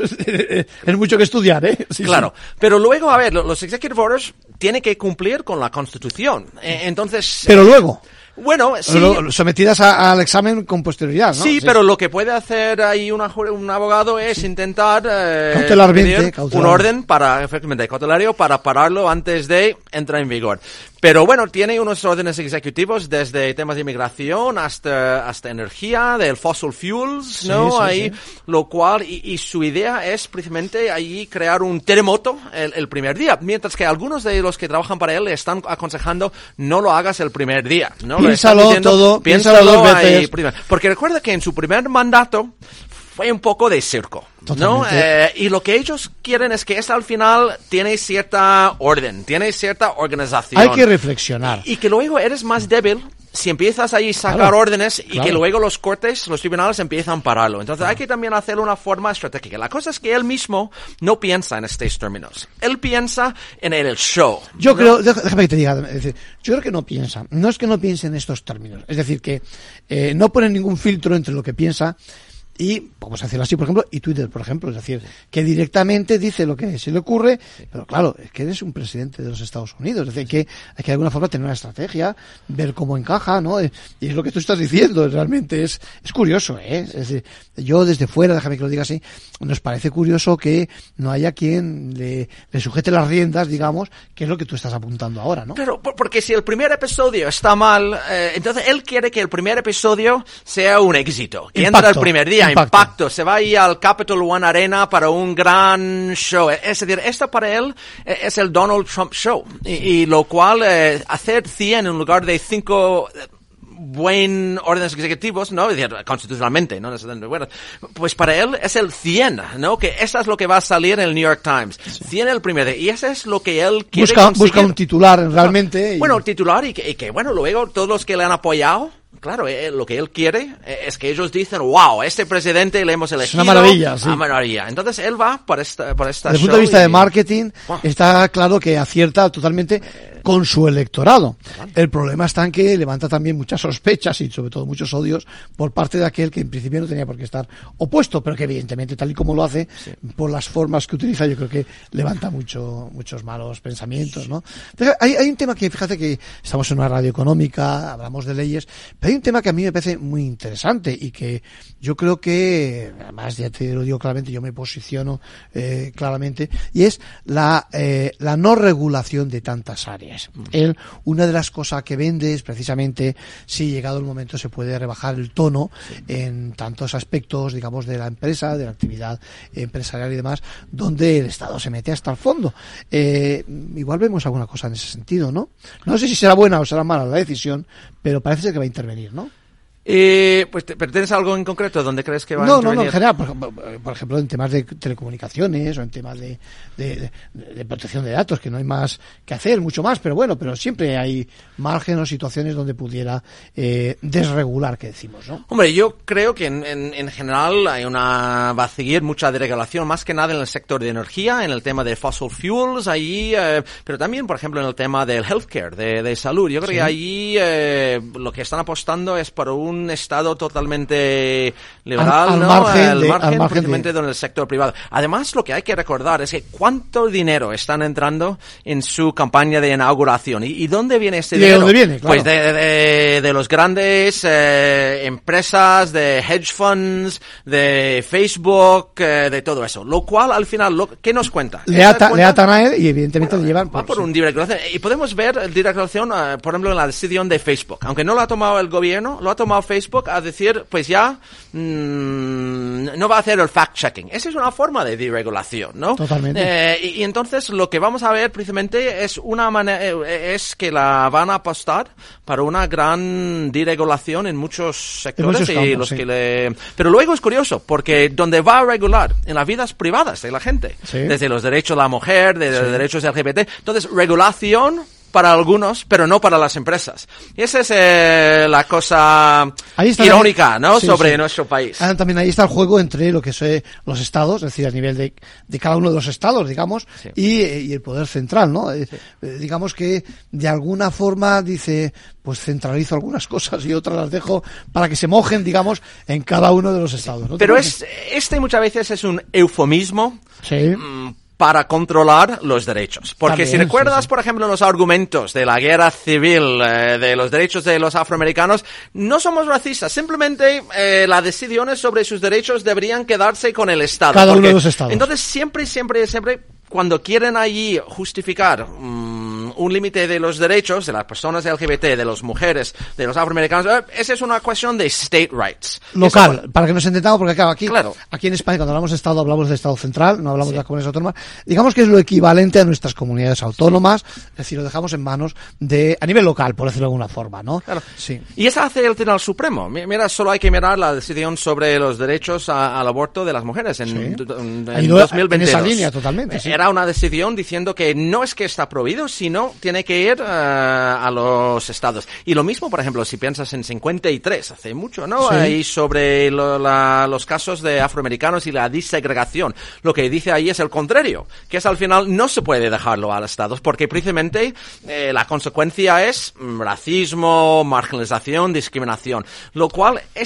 es mucho que estudiar, ¿eh? Sí, claro, sí. Pero luego, a ver, los executive orders tienen que cumplir con la Constitución. Eh, entonces... Pero luego... Bueno, sí. Sometidas a, al examen con posterioridad, ¿no? Sí, sí, pero lo que puede hacer ahí una, un abogado es sí. intentar eh, cautelarmente, pedir un orden para, efectivamente, cautelario para pararlo antes de entrar en vigor. Pero bueno, tiene unos órdenes ejecutivos desde temas de inmigración hasta, hasta energía, del fossil fuels, ¿no? Sí, sí, ahí, sí. Lo cual, y, y su idea es precisamente ahí crear un terremoto el, el primer día, mientras que algunos de los que trabajan para él le están aconsejando no lo hagas el primer día, ¿no? Piénsalo diciendo, todo, piénsalo, piénsalo dos veces. Ahí, primero. Porque recuerda que en su primer mandato fue un poco de circo, ¿no? Eh, y lo que ellos quieren es que esto al final tiene cierta orden, tiene cierta organización. Hay que reflexionar. Y, y que luego eres más débil si empiezas ahí a sacar claro, órdenes y claro. que luego los cortes, los tribunales empiezan a pararlo. Entonces claro. hay que también hacerlo de una forma estratégica. La cosa es que él mismo no piensa en estos términos. Él piensa en el show. Yo ¿no? creo, déjame que te diga, es decir, yo creo que no piensa. No es que no piense en estos términos. Es decir, que eh, no pone ningún filtro entre lo que piensa y, vamos a decirlo así, por ejemplo, y Twitter, por ejemplo, es decir, que directamente dice lo que se le ocurre, pero claro, es que eres un presidente de los Estados Unidos, es decir, que hay que de alguna forma tener una estrategia, ver cómo encaja, ¿no? Y es lo que tú estás diciendo, realmente es, es curioso, ¿eh? Es decir, yo desde fuera, déjame que lo diga así, nos parece curioso que no haya quien le, le sujete las riendas, digamos, que es lo que tú estás apuntando ahora, ¿no? Claro, porque si el primer episodio está mal, eh, entonces él quiere que el primer episodio sea un éxito, que Impacto, entra el primer día, impacto. impacto, se va a ir al Capital One Arena para un gran show. Es decir, esto para él eh, es el Donald Trump show, y, y lo cual eh, hacer cien en lugar de cinco eh, buen órdenes ejecutivos, ¿no? Es decir, constitucionalmente, ¿no? Bueno, pues para él es el cien, ¿no? Que eso es lo que va a salir en el New York Times. Sí. cien el primer día. Y eso es lo que él quiere busca, conseguir. Busca un titular realmente. Y... Bueno, el titular y que, y que, bueno, luego todos los que le han apoyado, claro, eh, lo que él quiere es que ellos dicen, wow, este presidente le hemos elegido. Es una maravilla, sí. Una maravilla. Entonces él va por esta, por esta Desde el punto de vista y... de marketing, wow. Está claro que acierta totalmente con su electorado. El problema está en que levanta también muchas sospechas y sobre todo muchos odios por parte de aquel que en principio no tenía por qué estar opuesto, pero que evidentemente tal y como lo hace, sí. Por las formas que utiliza, yo creo que levanta mucho, muchos malos pensamientos, ¿no? Entonces, hay, hay un tema que, fíjate que estamos en una radio económica, hablamos de leyes, pero hay un tema que a mí me parece muy interesante y que yo creo que, además ya te lo digo claramente, yo me posiciono eh, claramente, y es la, eh, la no regulación de tantas áreas. Él, una de las cosas que vende es precisamente si llegado el momento se puede rebajar el tono en tantos aspectos, digamos, de la empresa, de la actividad empresarial y demás, donde el Estado se mete hasta el fondo. Eh, igual vemos alguna cosa en ese sentido, ¿no? No sé si será buena o será mala la decisión, pero parece ser que va a intervenir, ¿no? Eh, pues, te, ¿pero tienes algo en concreto donde crees que va no, a intervenir? No, no, en general, por, por ejemplo, en temas de telecomunicaciones o en temas de, de, de, de protección de datos, que no hay más que hacer, mucho más, pero bueno, pero siempre hay margen o situaciones donde pudiera eh, desregular, que decimos, ¿no? Hombre, yo creo que en, en, en general hay una, va a seguir mucha deregulación, más que nada en el sector de energía, en el tema de fossil fuels, ahí, eh, pero también, por ejemplo, en el tema del healthcare, de, de salud. Yo creo sí. que ahí eh, lo que están apostando es por un un estado totalmente liberal, al, al ¿no? Margen al de, margen, al margen de... en el sector privado. Además, lo que hay que recordar es que cuánto dinero están entrando en su campaña de inauguración. ¿Y, y dónde viene este ¿Y dinero? ¿De dónde viene? Claro. Pues de, de, de los grandes eh, empresas, de hedge funds, de Facebook, eh, de todo eso. Lo cual, al final, lo, ¿qué nos cuenta? Le, ata, cuenta? le atan a él y evidentemente bueno, le llevan... Va por sí. un dirección. Y podemos ver el dirección, uh, por ejemplo, en la decisión de Facebook. Aunque no lo ha tomado el gobierno, lo ha tomado Facebook a decir, pues ya mmm, no va a hacer el fact-checking. Esa es una forma de deregulación, ¿no? Totalmente. Eh, y, y entonces lo que vamos a ver precisamente es una manera, es que la van a apostar para una gran deregulación en muchos sectores muchos campos, y los sí. que le... Pero luego es curioso, porque donde va a regular en las vidas privadas de la gente, sí. desde los derechos de la mujer, desde sí. los derechos L G B T, entonces regulación para algunos, pero no para las empresas. Y esa es eh, la cosa irónica, ¿no? Sí, sobre sí. nuestro país. Ah, también ahí está el juego entre lo que son los estados, es decir, a nivel de, de cada uno de los estados, digamos, sí. y, y el poder central, ¿no? Sí. Eh, digamos que de alguna forma dice, pues centralizo algunas cosas y otras las dejo para que se mojen, digamos, en cada uno de los estados, ¿no? Pero es, este muchas veces es un eufemismo. Sí. Mmm, para controlar los derechos. Porque También, si recuerdas, sí, sí. por ejemplo, los argumentos de la guerra civil, eh, de los derechos de los afroamericanos, no somos racistas. Simplemente eh, las decisiones sobre sus derechos deberían quedarse con el Estado. Cada porque, uno de los estados. Entonces, siempre, siempre, siempre, cuando quieren allí justificar mmm, un límite de los derechos de las personas L G B T, de las mujeres, de los afroamericanos, eh, esa es una cuestión de state rights. Local, Eso, para que nos entendamos, porque claro, aquí, claro. aquí en España, cuando hablamos de Estado, hablamos de Estado central, no hablamos sí. de las comunidades autónomas. Digamos que es lo equivalente a nuestras comunidades autónomas, es decir, lo dejamos en manos de, a nivel local, por decirlo de alguna forma, ¿no? Claro. Sí. Y esa hace el Tribunal Supremo. Mira, solo hay que mirar la decisión sobre los derechos a, al aborto de las mujeres en, sí. en, en dos mil veintidós. En esa línea, totalmente. Sí. Era una decisión diciendo que no es que está prohibido, sino tiene que ir uh, a los estados. Y lo mismo, por ejemplo, si piensas en cincuenta y tres, hace mucho, ¿no? Sí. Ahí sobre lo, la, los casos de afroamericanos y la desegregación. Lo que dice ahí es el contrario, que es al final no se puede dejarlo a los estados, porque precisamente eh, la consecuencia es racismo, marginalización, discriminación. Lo cual, esta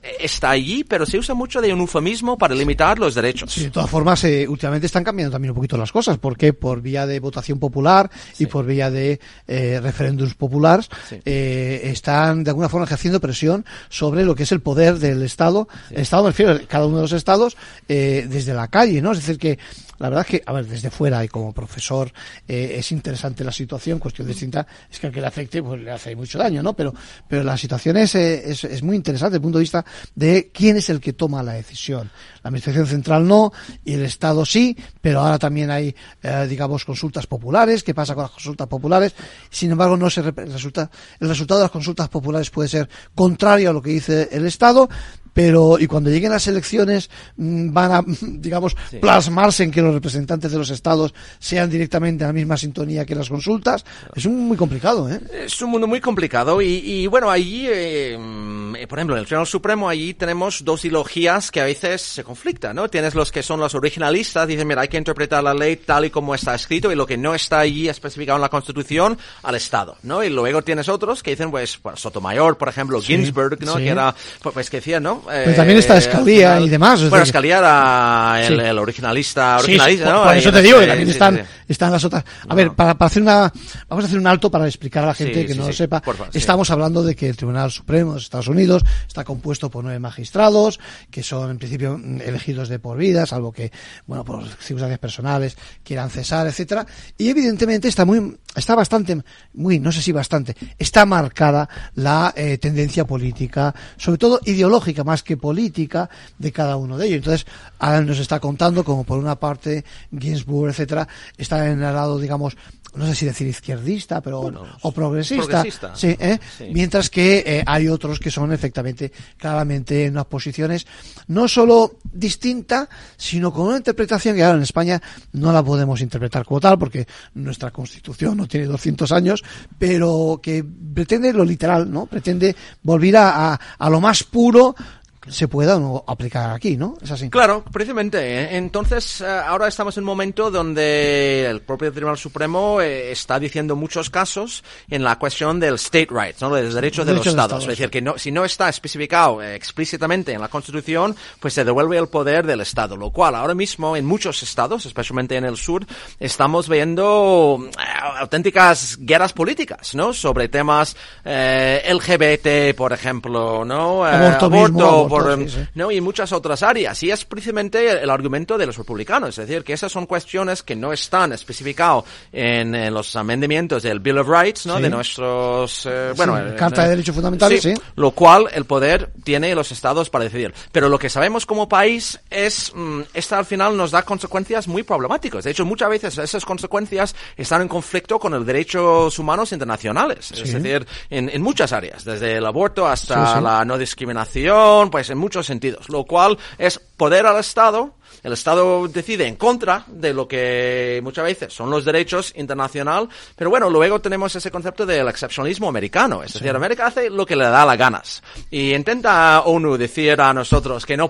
está allí, pero se usa mucho de un eufemismo para limitar los derechos. Sí, de todas formas, eh, últimamente están cambiando también un poquito las cosas. ¿Por qué? Por vía de votación popular y sí. por vía de eh, referéndums populares, sí. eh, están de alguna forma ejerciendo presión sobre lo que es el poder del Estado. Sí. El Estado, me refiero, cada uno de los estados, eh, desde la calle, ¿no? Es decir, que la verdad es que, a ver, desde fuera y como profesor eh, es interesante la situación, cuestión distinta es que al que le afecte pues le hace mucho daño, ¿no? Pero pero la situación es, eh, es, es muy interesante desde el punto de vista de quién es el que toma la decisión. La Administración Central no, y el Estado sí, pero ahora también hay, eh, digamos, consultas populares. ¿Qué pasa con las consultas populares? Sin embargo, no se resulta, el resultado de las consultas populares puede ser contrario a lo que dice el Estado. Pero, y cuando lleguen las elecciones, van a, digamos, sí. plasmarse en que los representantes de los estados sean directamente en la misma sintonía que las consultas. Es un muy complicado, ¿eh? Es un mundo muy complicado y, y bueno, allí, eh, por ejemplo, en el Tribunal Supremo, allí tenemos dos ideologías que a veces se conflictan, ¿no? Tienes los que son los originalistas, dicen, mira, hay que interpretar la ley tal y como está escrito y lo que no está allí especificado en la Constitución al Estado, ¿no? Y luego tienes otros que dicen, pues, pues Sotomayor, por ejemplo, sí, Ginsburg, ¿no? Sí. Que era, pues, que decía, ¿no? Pero eh, también está Scalia y demás. Bueno, Scalia era el, sí. el originalista, originalista, sí, ¿no? Por, por eso te digo, que también sí, están, sí, sí. están las otras. A no. ver, para, para hacer una, vamos a hacer un alto para explicar a la gente sí, que sí, no sí. lo sepa. Favor, Estamos sí. hablando de que el Tribunal Supremo de Estados Unidos está compuesto por nueve magistrados, que son en principio elegidos de por vida, salvo que, bueno, por circunstancias personales quieran cesar, etcétera. Y evidentemente está muy, está bastante, muy, no sé si bastante, está marcada la eh, tendencia política, sobre todo ideológica más que política, de cada uno de ellos. Entonces, ahora nos está contando como por una parte Ginsburg, etcétera, está en el lado, digamos, no sé si decir izquierdista, pero bueno, o progresista, progresista. Sí, ¿eh? sí. Mientras que eh, hay otros que son efectivamente claramente en unas posiciones no solo distinta, sino con una interpretación que ahora en España no la podemos interpretar como tal, porque nuestra Constitución no tiene doscientos años, pero que pretende lo literal, ¿no? Pretende volver a, a, a lo más puro se pueda o no aplicar aquí, ¿no? Es así. Claro, precisamente. Entonces, ahora estamos en un momento donde el propio Tribunal Supremo eh, está diciendo muchos casos en la cuestión del state rights, ¿no? De los derechos de los estados. Es decir, que no, si no está especificado eh, explícitamente en la Constitución, pues se devuelve el poder del Estado. Lo cual, ahora mismo, en muchos estados, especialmente en el sur, estamos viendo eh, auténticas guerras políticas, ¿no? Sobre temas eh, L G B T, por ejemplo, ¿no? Eh, aborto, aborto mismo, por, sí, sí. ¿no? Y muchas otras áreas. Y es precisamente el, el argumento de los republicanos. Es decir, que esas son cuestiones que no están especificadas en, en los amendamientos del Bill of Rights, ¿no? Sí. De nuestros, eh, bueno, sí, Carta eh, de Derechos Fundamentales, sí, sí. Lo cual el poder tiene los estados para decidir. Pero lo que sabemos como país es, mmm, esta al final nos da consecuencias muy problemáticas. De hecho, muchas veces esas consecuencias están en conflicto con los derechos humanos internacionales. Sí. Es decir, en, en muchas áreas. Desde el aborto hasta sí, sí. la no discriminación, pues en muchos sentidos, lo cual es poder al Estado. El Estado decide en contra de lo que muchas veces son los derechos internacional, pero bueno, luego tenemos ese concepto del excepcionalismo americano, es decir, sí. América hace lo que le da las ganas y intenta ONU decir a nosotros que no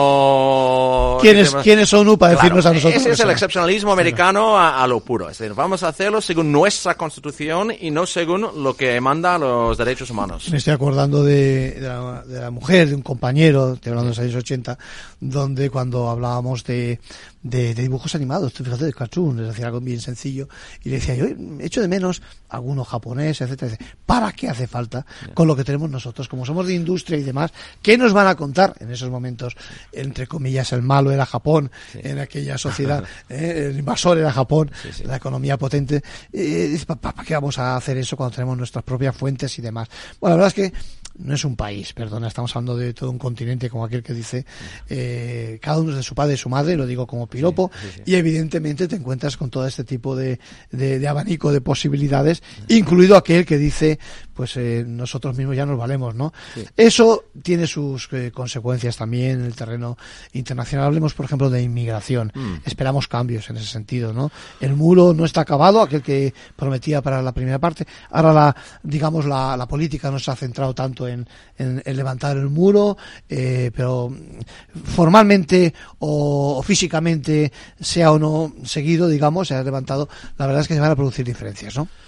podemos... ¿Quién es, ¿quién es ONU para claro, decirnos a nosotros? Ese es el excepcionalismo americano a, a lo puro, es decir, vamos a hacerlo según nuestra Constitución y no según lo que manda los derechos humanos. Me estoy acordando de, de, la, de la mujer, de un compañero, estoy hablando de los años ochenta, donde cuando hablábamos de, de, de dibujos animados, fíjate, de cartoon, les hacía algo bien sencillo, y le decía yo, echo de menos algunos japoneses, etcétera, ¿para qué hace falta con lo que tenemos nosotros? Como somos de industria y demás, ¿qué nos van a contar? En esos momentos, entre comillas, el malo era Japón, sí. En aquella sociedad, eh, el invasor era Japón, sí, sí. La economía potente, eh, ¿para qué vamos a hacer eso cuando tenemos nuestras propias fuentes y demás? Bueno, la verdad es que no es un país, perdona, estamos hablando de todo un continente, como aquel que dice, eh, cada uno es de su padre y su madre, lo digo como piropo, sí, sí, sí. Y evidentemente te encuentras con todo este tipo de, de, de abanico de posibilidades, sí. Incluido aquel que dice, pues eh, nosotros mismos ya nos valemos, ¿no? Sí. Eso tiene sus eh, consecuencias también en el terreno internacional. Hablemos, por ejemplo, de inmigración. Mm. Esperamos cambios en ese sentido, ¿no? El muro no está acabado, aquel que prometía para la primera parte. Ahora, la, digamos, la, la política no se ha centrado tanto en, en, en levantar el muro, eh, pero formalmente o, o físicamente, sea o no seguido, digamos, se ha levantado. La verdad es que se van a producir diferencias, ¿no?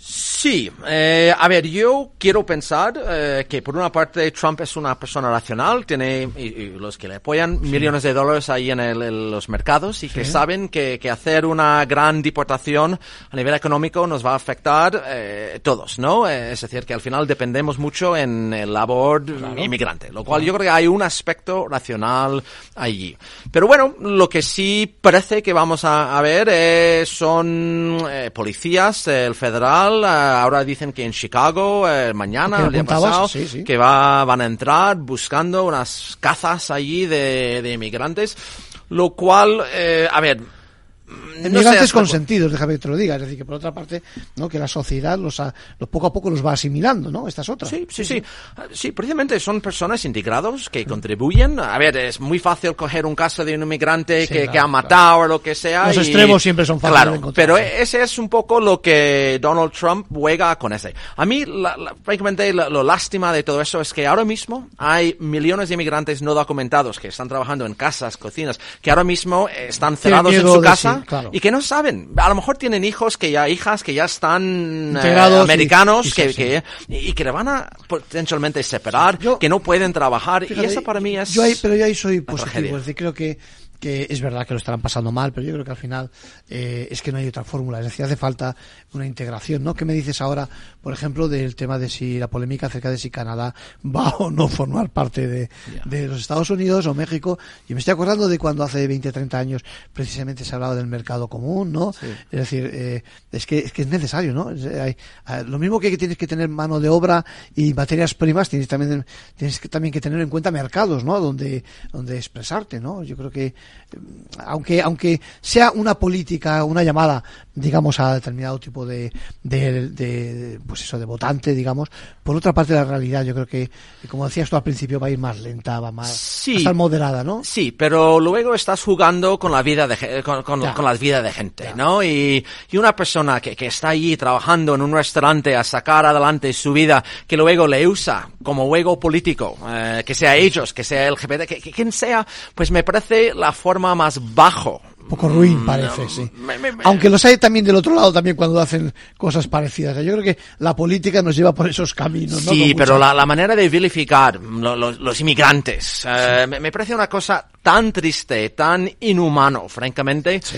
Sí, eh, a ver, yo quiero pensar eh, que por una parte Trump es una persona racional, tiene y, y los que le apoyan sí. millones de dólares ahí en, el, en los mercados y sí. que saben que, que hacer una gran deportación a nivel económico nos va a afectar eh, todos, ¿no? Eh, es decir, que al final dependemos mucho en el labor claro. inmigrante, lo cual claro. yo creo que hay un aspecto racional allí. Pero bueno, lo que sí parece que vamos a, a ver eh, son eh, policías, eh, el federal, eh, ahora dicen que en Chicago, eh, mañana, el día pasado, sí, sí. que va, van a entrar buscando unas cazas allí de, de inmigrantes, lo cual, eh, a ver... Inmigrantes no consentidos, déjame que te lo diga, es decir, que por otra parte, ¿no? que la sociedad los, a, los poco a poco los va asimilando, ¿no? Estas otras. Sí, sí, sí, sí, sí, precisamente son personas integrados que contribuyen. A ver, es muy fácil coger un caso de un inmigrante sí, que, claro, que ha matado claro. o lo que sea. Los y, extremos siempre son fáciles claro, de encontrar. Pero ese es un poco lo que Donald Trump juega con ese. A mí, la, la, francamente, lo, lo lástima de todo eso es que ahora mismo hay millones de inmigrantes no documentados que están trabajando en casas, cocinas, que ahora mismo están cerrados en su casa sí, claro. y que no saben. A lo mejor tienen hijos que ya, hijas que ya están eh, americanos y, y, que, sí, que, sí. y que le van a potencialmente separar, yo, que no pueden trabajar. Fíjate, y eso para mí es. Yo ahí, pero yo ahí soy positivo. Es decir, creo que, que es verdad que lo estarán pasando mal, pero yo creo que al final eh, es que no hay otra fórmula. Es decir, hace falta una integración, ¿no? ¿Qué me dices ahora, por ejemplo, del tema de si la polémica acerca de si Canadá va o no formar parte de, yeah. de los Estados Unidos o México? Y me estoy acordando de cuando hace veinte, treinta años precisamente se hablaba del mercado común, ¿no? Sí. Es decir, eh, es que es que es necesario, ¿no? Es, hay, hay, lo mismo que tienes que tener mano de obra y materias primas, tienes también tienes que, también que tener en cuenta mercados, ¿no? Donde donde expresarte, ¿no? Yo creo que aunque aunque sea una política, una llamada, digamos, a determinado tipo de, de, de pues eso, de votante, digamos, por otra parte la realidad yo creo que, como decías tú al principio, va a ir más lenta, va más sí, va a estar moderada, ¿no? Sí, pero luego estás jugando con la vida de con, con, con la vida de gente, ya. ¿no? Y, y una persona que, que está allí trabajando en un restaurante a sacar adelante su vida, que luego le usa como juego político, eh, que sea ellos, que sea el L G B T, que, que quien sea, pues me parece la forma más bajo. Un poco ruin parece, no, sí. Me, me, me... Aunque los hay también del otro lado también cuando hacen cosas parecidas. Yo creo que la política nos lleva por esos caminos, ¿no? Sí, Con pero mucha... la, la manera de vilificar lo, lo, los inmigrantes eh, sí. me, me parece una cosa tan triste, tan inhumano, francamente, sí.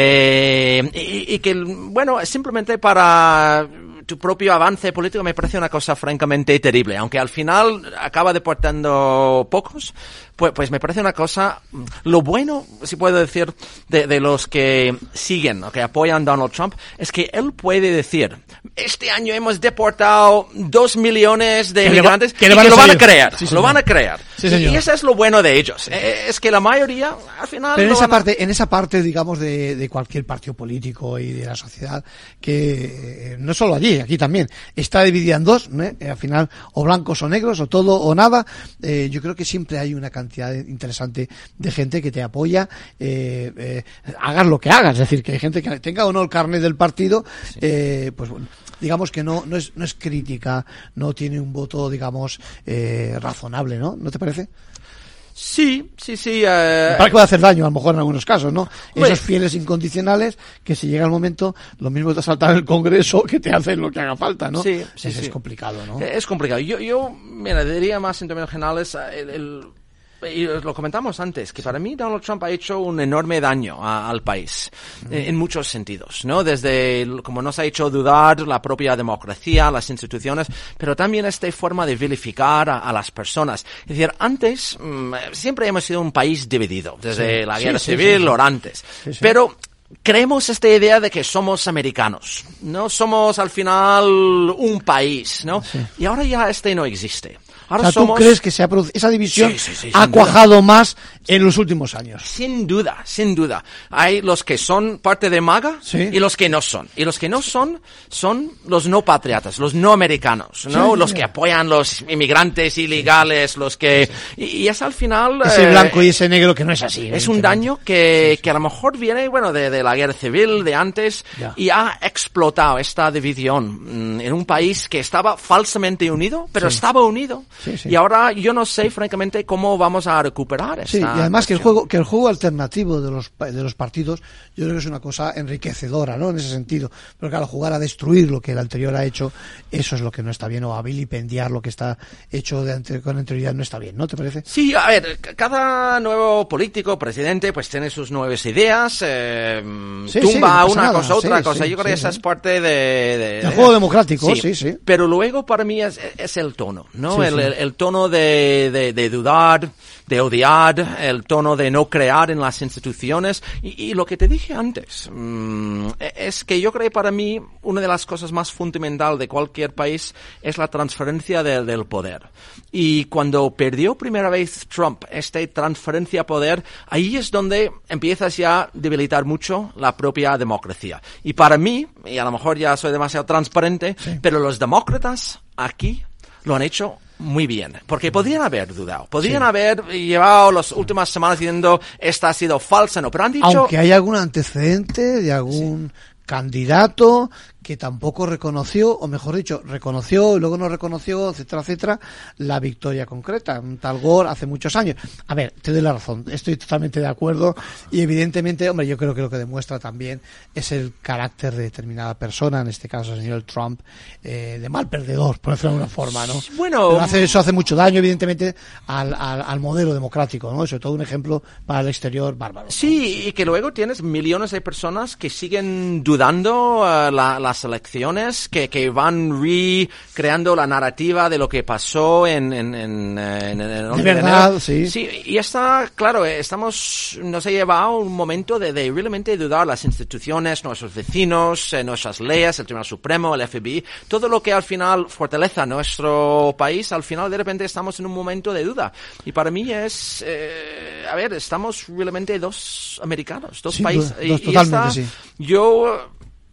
que y, y que, bueno, simplemente para tu propio avance político me parece una cosa francamente terrible, aunque al final acaba deportando pocos, pues, pues me parece una cosa, lo bueno, si puedo decir, de, de los que siguen o que apoyan a Donald Trump, es que él puede decir, este año hemos deportado dos millones de inmigrantes que, le va, que, que lo van a creer, sí, lo van a creer. Sí, y, y eso es lo bueno de ellos, sí. es que la mayoría al final... Pero en esa, van a... parte, en esa parte, digamos, de, de cualquier partido político y de la sociedad, que eh, no solo allí, aquí también, está dividida en dos, ¿no? Eh, al final, o blancos o negros, o todo o nada. Eh, yo creo que siempre hay una cantidad interesante de gente que te apoya, eh, eh, hagas lo que hagas, es decir, que hay gente que tenga o no el carnet del partido, sí. eh, pues bueno, digamos que no, no es, no es crítica, no tiene un voto, digamos, eh, razonable, ¿no? ¿No te parece? Sí, sí, sí. Eh... Para que puede hacer daño, a lo mejor en algunos casos, ¿no? Bueno, esos fieles incondicionales que si llega el momento, lo mismo te saltan en el Congreso que te hacen lo que haga falta, ¿no? Sí, sí, es, sí. es complicado, ¿no? Es complicado. Yo, yo, mira, diría más en términos generales, el, el y lo comentamos antes, que para mí Donald Trump ha hecho un enorme daño a, al país, mm. en, en muchos sentidos, ¿no? Desde, como nos ha hecho dudar la propia democracia, las instituciones, pero también esta forma de vilificar a, a las personas. Es decir, antes, mmm, siempre hemos sido un país dividido, desde sí, la guerra sí, civil sí, sí. o antes, sí, sí. pero... creemos esta idea de que somos americanos, ¿no? Somos al final un país, ¿no? Sí. Y ahora ya este no existe. Ahora o sea, ¿tú somos... crees que se ha producido, esa división sí, sí, sí, ha cuajado duda. más en los últimos años? Sin duda, sin duda. Hay los que son parte de MAGA ¿Sí? y los que no son. Y los que no son, son los no patriotas, los no americanos, ¿no? Sí, los sí. que apoyan los inmigrantes ilegales, los que... Y, y es al final... Ese eh, blanco y ese negro que no es así. Es un daño que, sí, sí. que a lo mejor viene, bueno, de, de la guerra civil, de antes, ya. y ha explotado esta división en un país que estaba falsamente unido, pero sí. estaba unido. Sí, sí. Y ahora yo no sé, francamente, cómo vamos a recuperar esta Sí, y además que el cuestión. juego que el juego alternativo de los de los partidos, yo creo que es una cosa enriquecedora, ¿no? En ese sentido. Pero claro, jugar a destruir lo que el anterior ha hecho, eso es lo que no está bien, o a vilipendiar lo que está hecho de ante, con anterioridad no está bien, ¿no te parece? Sí, a ver, cada nuevo político, presidente, pues tiene sus nuevas ideas, eh, Sí, tumba sí, no pasa una nada, cosa, otra sí, cosa. sí, Yo creo sí, que esa sí. es parte de... de El juego democrático, sí, sí. Pero luego para mí es, es el tono, ¿no? Sí, el, sí. el, el tono de, de, de dudar, de odiar, el tono de no crear en las instituciones. Y, y lo que te dije antes, mmm, es que yo creo que para mí una de las cosas más fundamentales de cualquier país es la transferencia de, del poder. Y cuando perdió primera vez Trump esta transferencia de poder, ahí es donde empiezas ya a debilitar mucho la propia democracia. Y para mí, y a lo mejor ya soy demasiado transparente, sí. pero los demócratas aquí lo han hecho muy bien, porque podrían haber dudado, podrían sí. haber llevado las últimas semanas diciendo esta ha sido falsa, no, pero han dicho... Aunque hay algún antecedente de algún sí. candidato que tampoco reconoció, o mejor dicho, reconoció y luego no reconoció, etcétera, etcétera, la victoria concreta. Un tal Gore hace muchos años. A ver, te doy la razón, estoy totalmente de acuerdo y evidentemente, hombre, yo creo que lo que demuestra también es el carácter de determinada persona, en este caso el señor Trump, eh, de mal perdedor, por decirlo de alguna forma, ¿no? Bueno... Pero hace, eso hace mucho daño, evidentemente, al, al, al modelo democrático, ¿no? Sobre todo un ejemplo para el exterior bárbaro. Sí, y que luego tienes millones de personas que siguen dudando uh, la, la las elecciones, que, que van recreando la narrativa de lo que pasó en, en, en, en, en el de verdad, sí. Sí, y está, claro, estamos, nos ha llevado un momento de, de realmente dudar las instituciones, nuestros vecinos, eh, nuestras leyes, el Tribunal Supremo, el F B I, todo lo que al final fortalece a nuestro país, al final de repente estamos en un momento de duda. Y para mí es, eh, a ver, estamos realmente dos americanos, dos sí, países. Dos, y, totalmente, y esta, sí. Yo...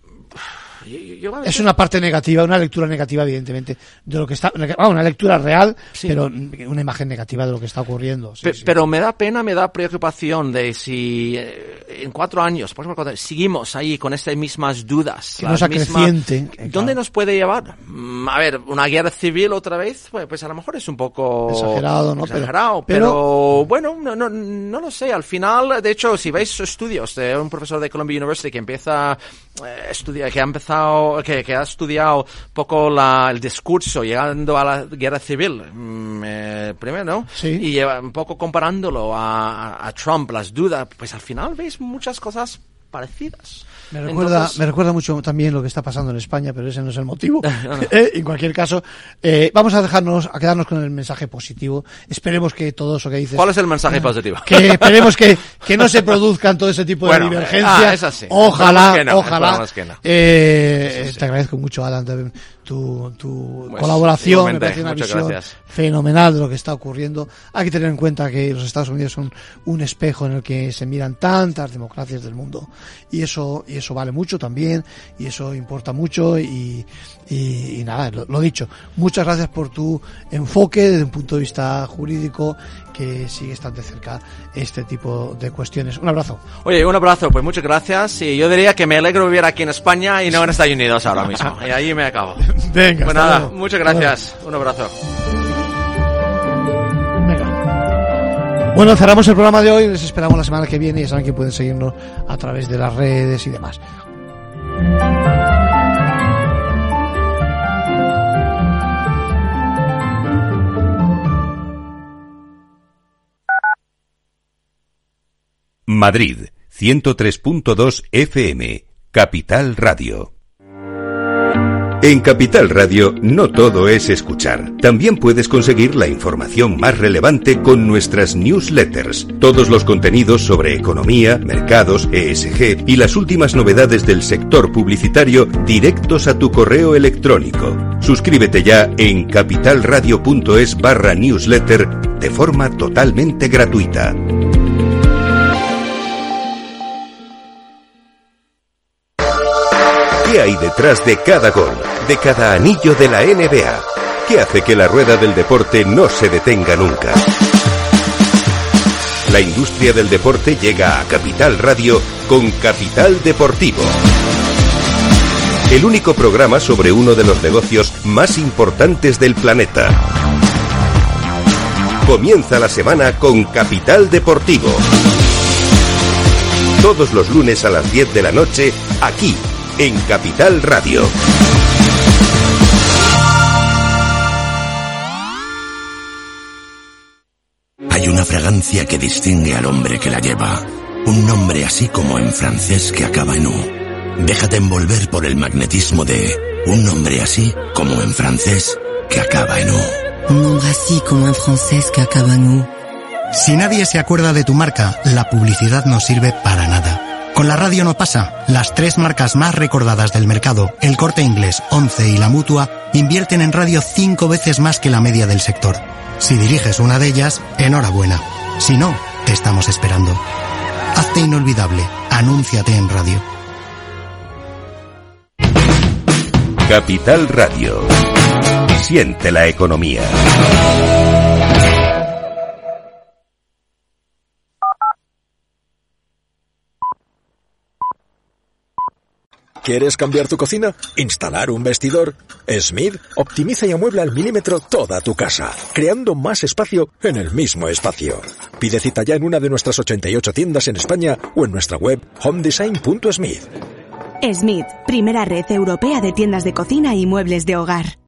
Yo, yo, es una parte negativa, una lectura negativa, evidentemente, de lo que está, bueno, una lectura real, sí. pero una imagen negativa de lo que está ocurriendo. Sí, Pe sí. Pero me da pena, me da preocupación de si eh, en cuatro años, por ejemplo, seguimos ahí con estas mismas dudas. Que no sea creciente. ¿Dónde claro. nos puede llevar? A ver, una guerra civil otra vez, pues, pues a lo mejor es un poco exagerado, ¿no? Exagerado, pero, pero, pero bueno, no, no, no lo sé. Al final, de hecho, si veis estudios de un profesor de Columbia University que empieza eh, estudiar, que ha empezado Que, que ha estudiado un poco la, el discurso llegando a la guerra civil eh, primero, ¿no? Sí. Y lleva un poco comparándolo a, a, a Trump, las dudas, pues al final veis muchas cosas parecidas. Me recuerda, Entonces... me recuerda mucho también lo que está pasando en España, pero ese no es el motivo. no, no. Eh, en cualquier caso, eh, vamos a dejarnos, a quedarnos con el mensaje positivo. Esperemos que todo eso que dices... ¿Cuál es el mensaje eh, positivo? Que esperemos que, que no se produzcan todo ese tipo bueno, de divergencias. Ah, es así. Ojalá, no, ojalá. Que no. eh, sí, sí. Te agradezco mucho, Alan, también tu, tu pues, colaboración. Me parece una muchas visión gracias. fenomenal de lo que está ocurriendo. Hay que tener en cuenta que los Estados Unidos son un espejo en el que se miran tantas democracias del mundo. Y eso, y eso vale mucho también. Y eso importa mucho y, y, y nada, lo, lo dicho, muchas gracias por tu enfoque desde un punto de vista jurídico que sigues tan de cerca este tipo de cuestiones. Un abrazo. Oye, un abrazo, pues muchas gracias y yo diría que me alegro vivir aquí en España y no en Estados Unidos ahora mismo y allí me acabo. Venga, pues nada, luego. Muchas gracias, un abrazo. Venga. Bueno, cerramos el programa de hoy, les esperamos la semana que viene y ya saben que pueden seguirnos a través de las redes y demás. Madrid, ciento tres punto dos F M, Capital Radio. En Capital Radio no todo es escuchar. También puedes conseguir la información más relevante con nuestras newsletters. Todos los contenidos sobre economía, mercados, E S G y las últimas novedades del sector publicitario directos a tu correo electrónico. Suscríbete ya en capitalradio.es barra newsletter de forma totalmente gratuita. ¿Qué hay detrás de cada gol, de cada anillo de la N B A? ¿Qué hace que la rueda del deporte no se detenga nunca? La industria del deporte llega a Capital Radio con Capital Deportivo. El único programa sobre uno de los negocios más importantes del planeta. Comienza la semana con Capital Deportivo. Todos los lunes a las diez de la noche, aquí, en Capital Radio. Hay una fragancia que distingue al hombre que la lleva. Un nombre así como en francés que acaba en U. Déjate envolver por el magnetismo de un nombre así como en francés que acaba en U. Un nombre así como en francés que acaba en U. Si nadie se acuerda de tu marca, la publicidad no sirve para nada. Con la radio no pasa. Las tres marcas más recordadas del mercado, El Corte Inglés, Once y La Mutua, invierten en radio cinco veces más que la media del sector. Si diriges una de ellas, enhorabuena. Si no, te estamos esperando. Hazte inolvidable. Anúnciate en radio. Capital Radio. Siente la economía. ¿Quieres cambiar tu cocina? ¿Instalar un vestidor? Smith optimiza y amuebla al milímetro toda tu casa, creando más espacio en el mismo espacio. Pide cita ya en una de nuestras ochenta y ocho tiendas en España o en nuestra web home design punto smith. Smith, primera red europea de tiendas de cocina y muebles de hogar.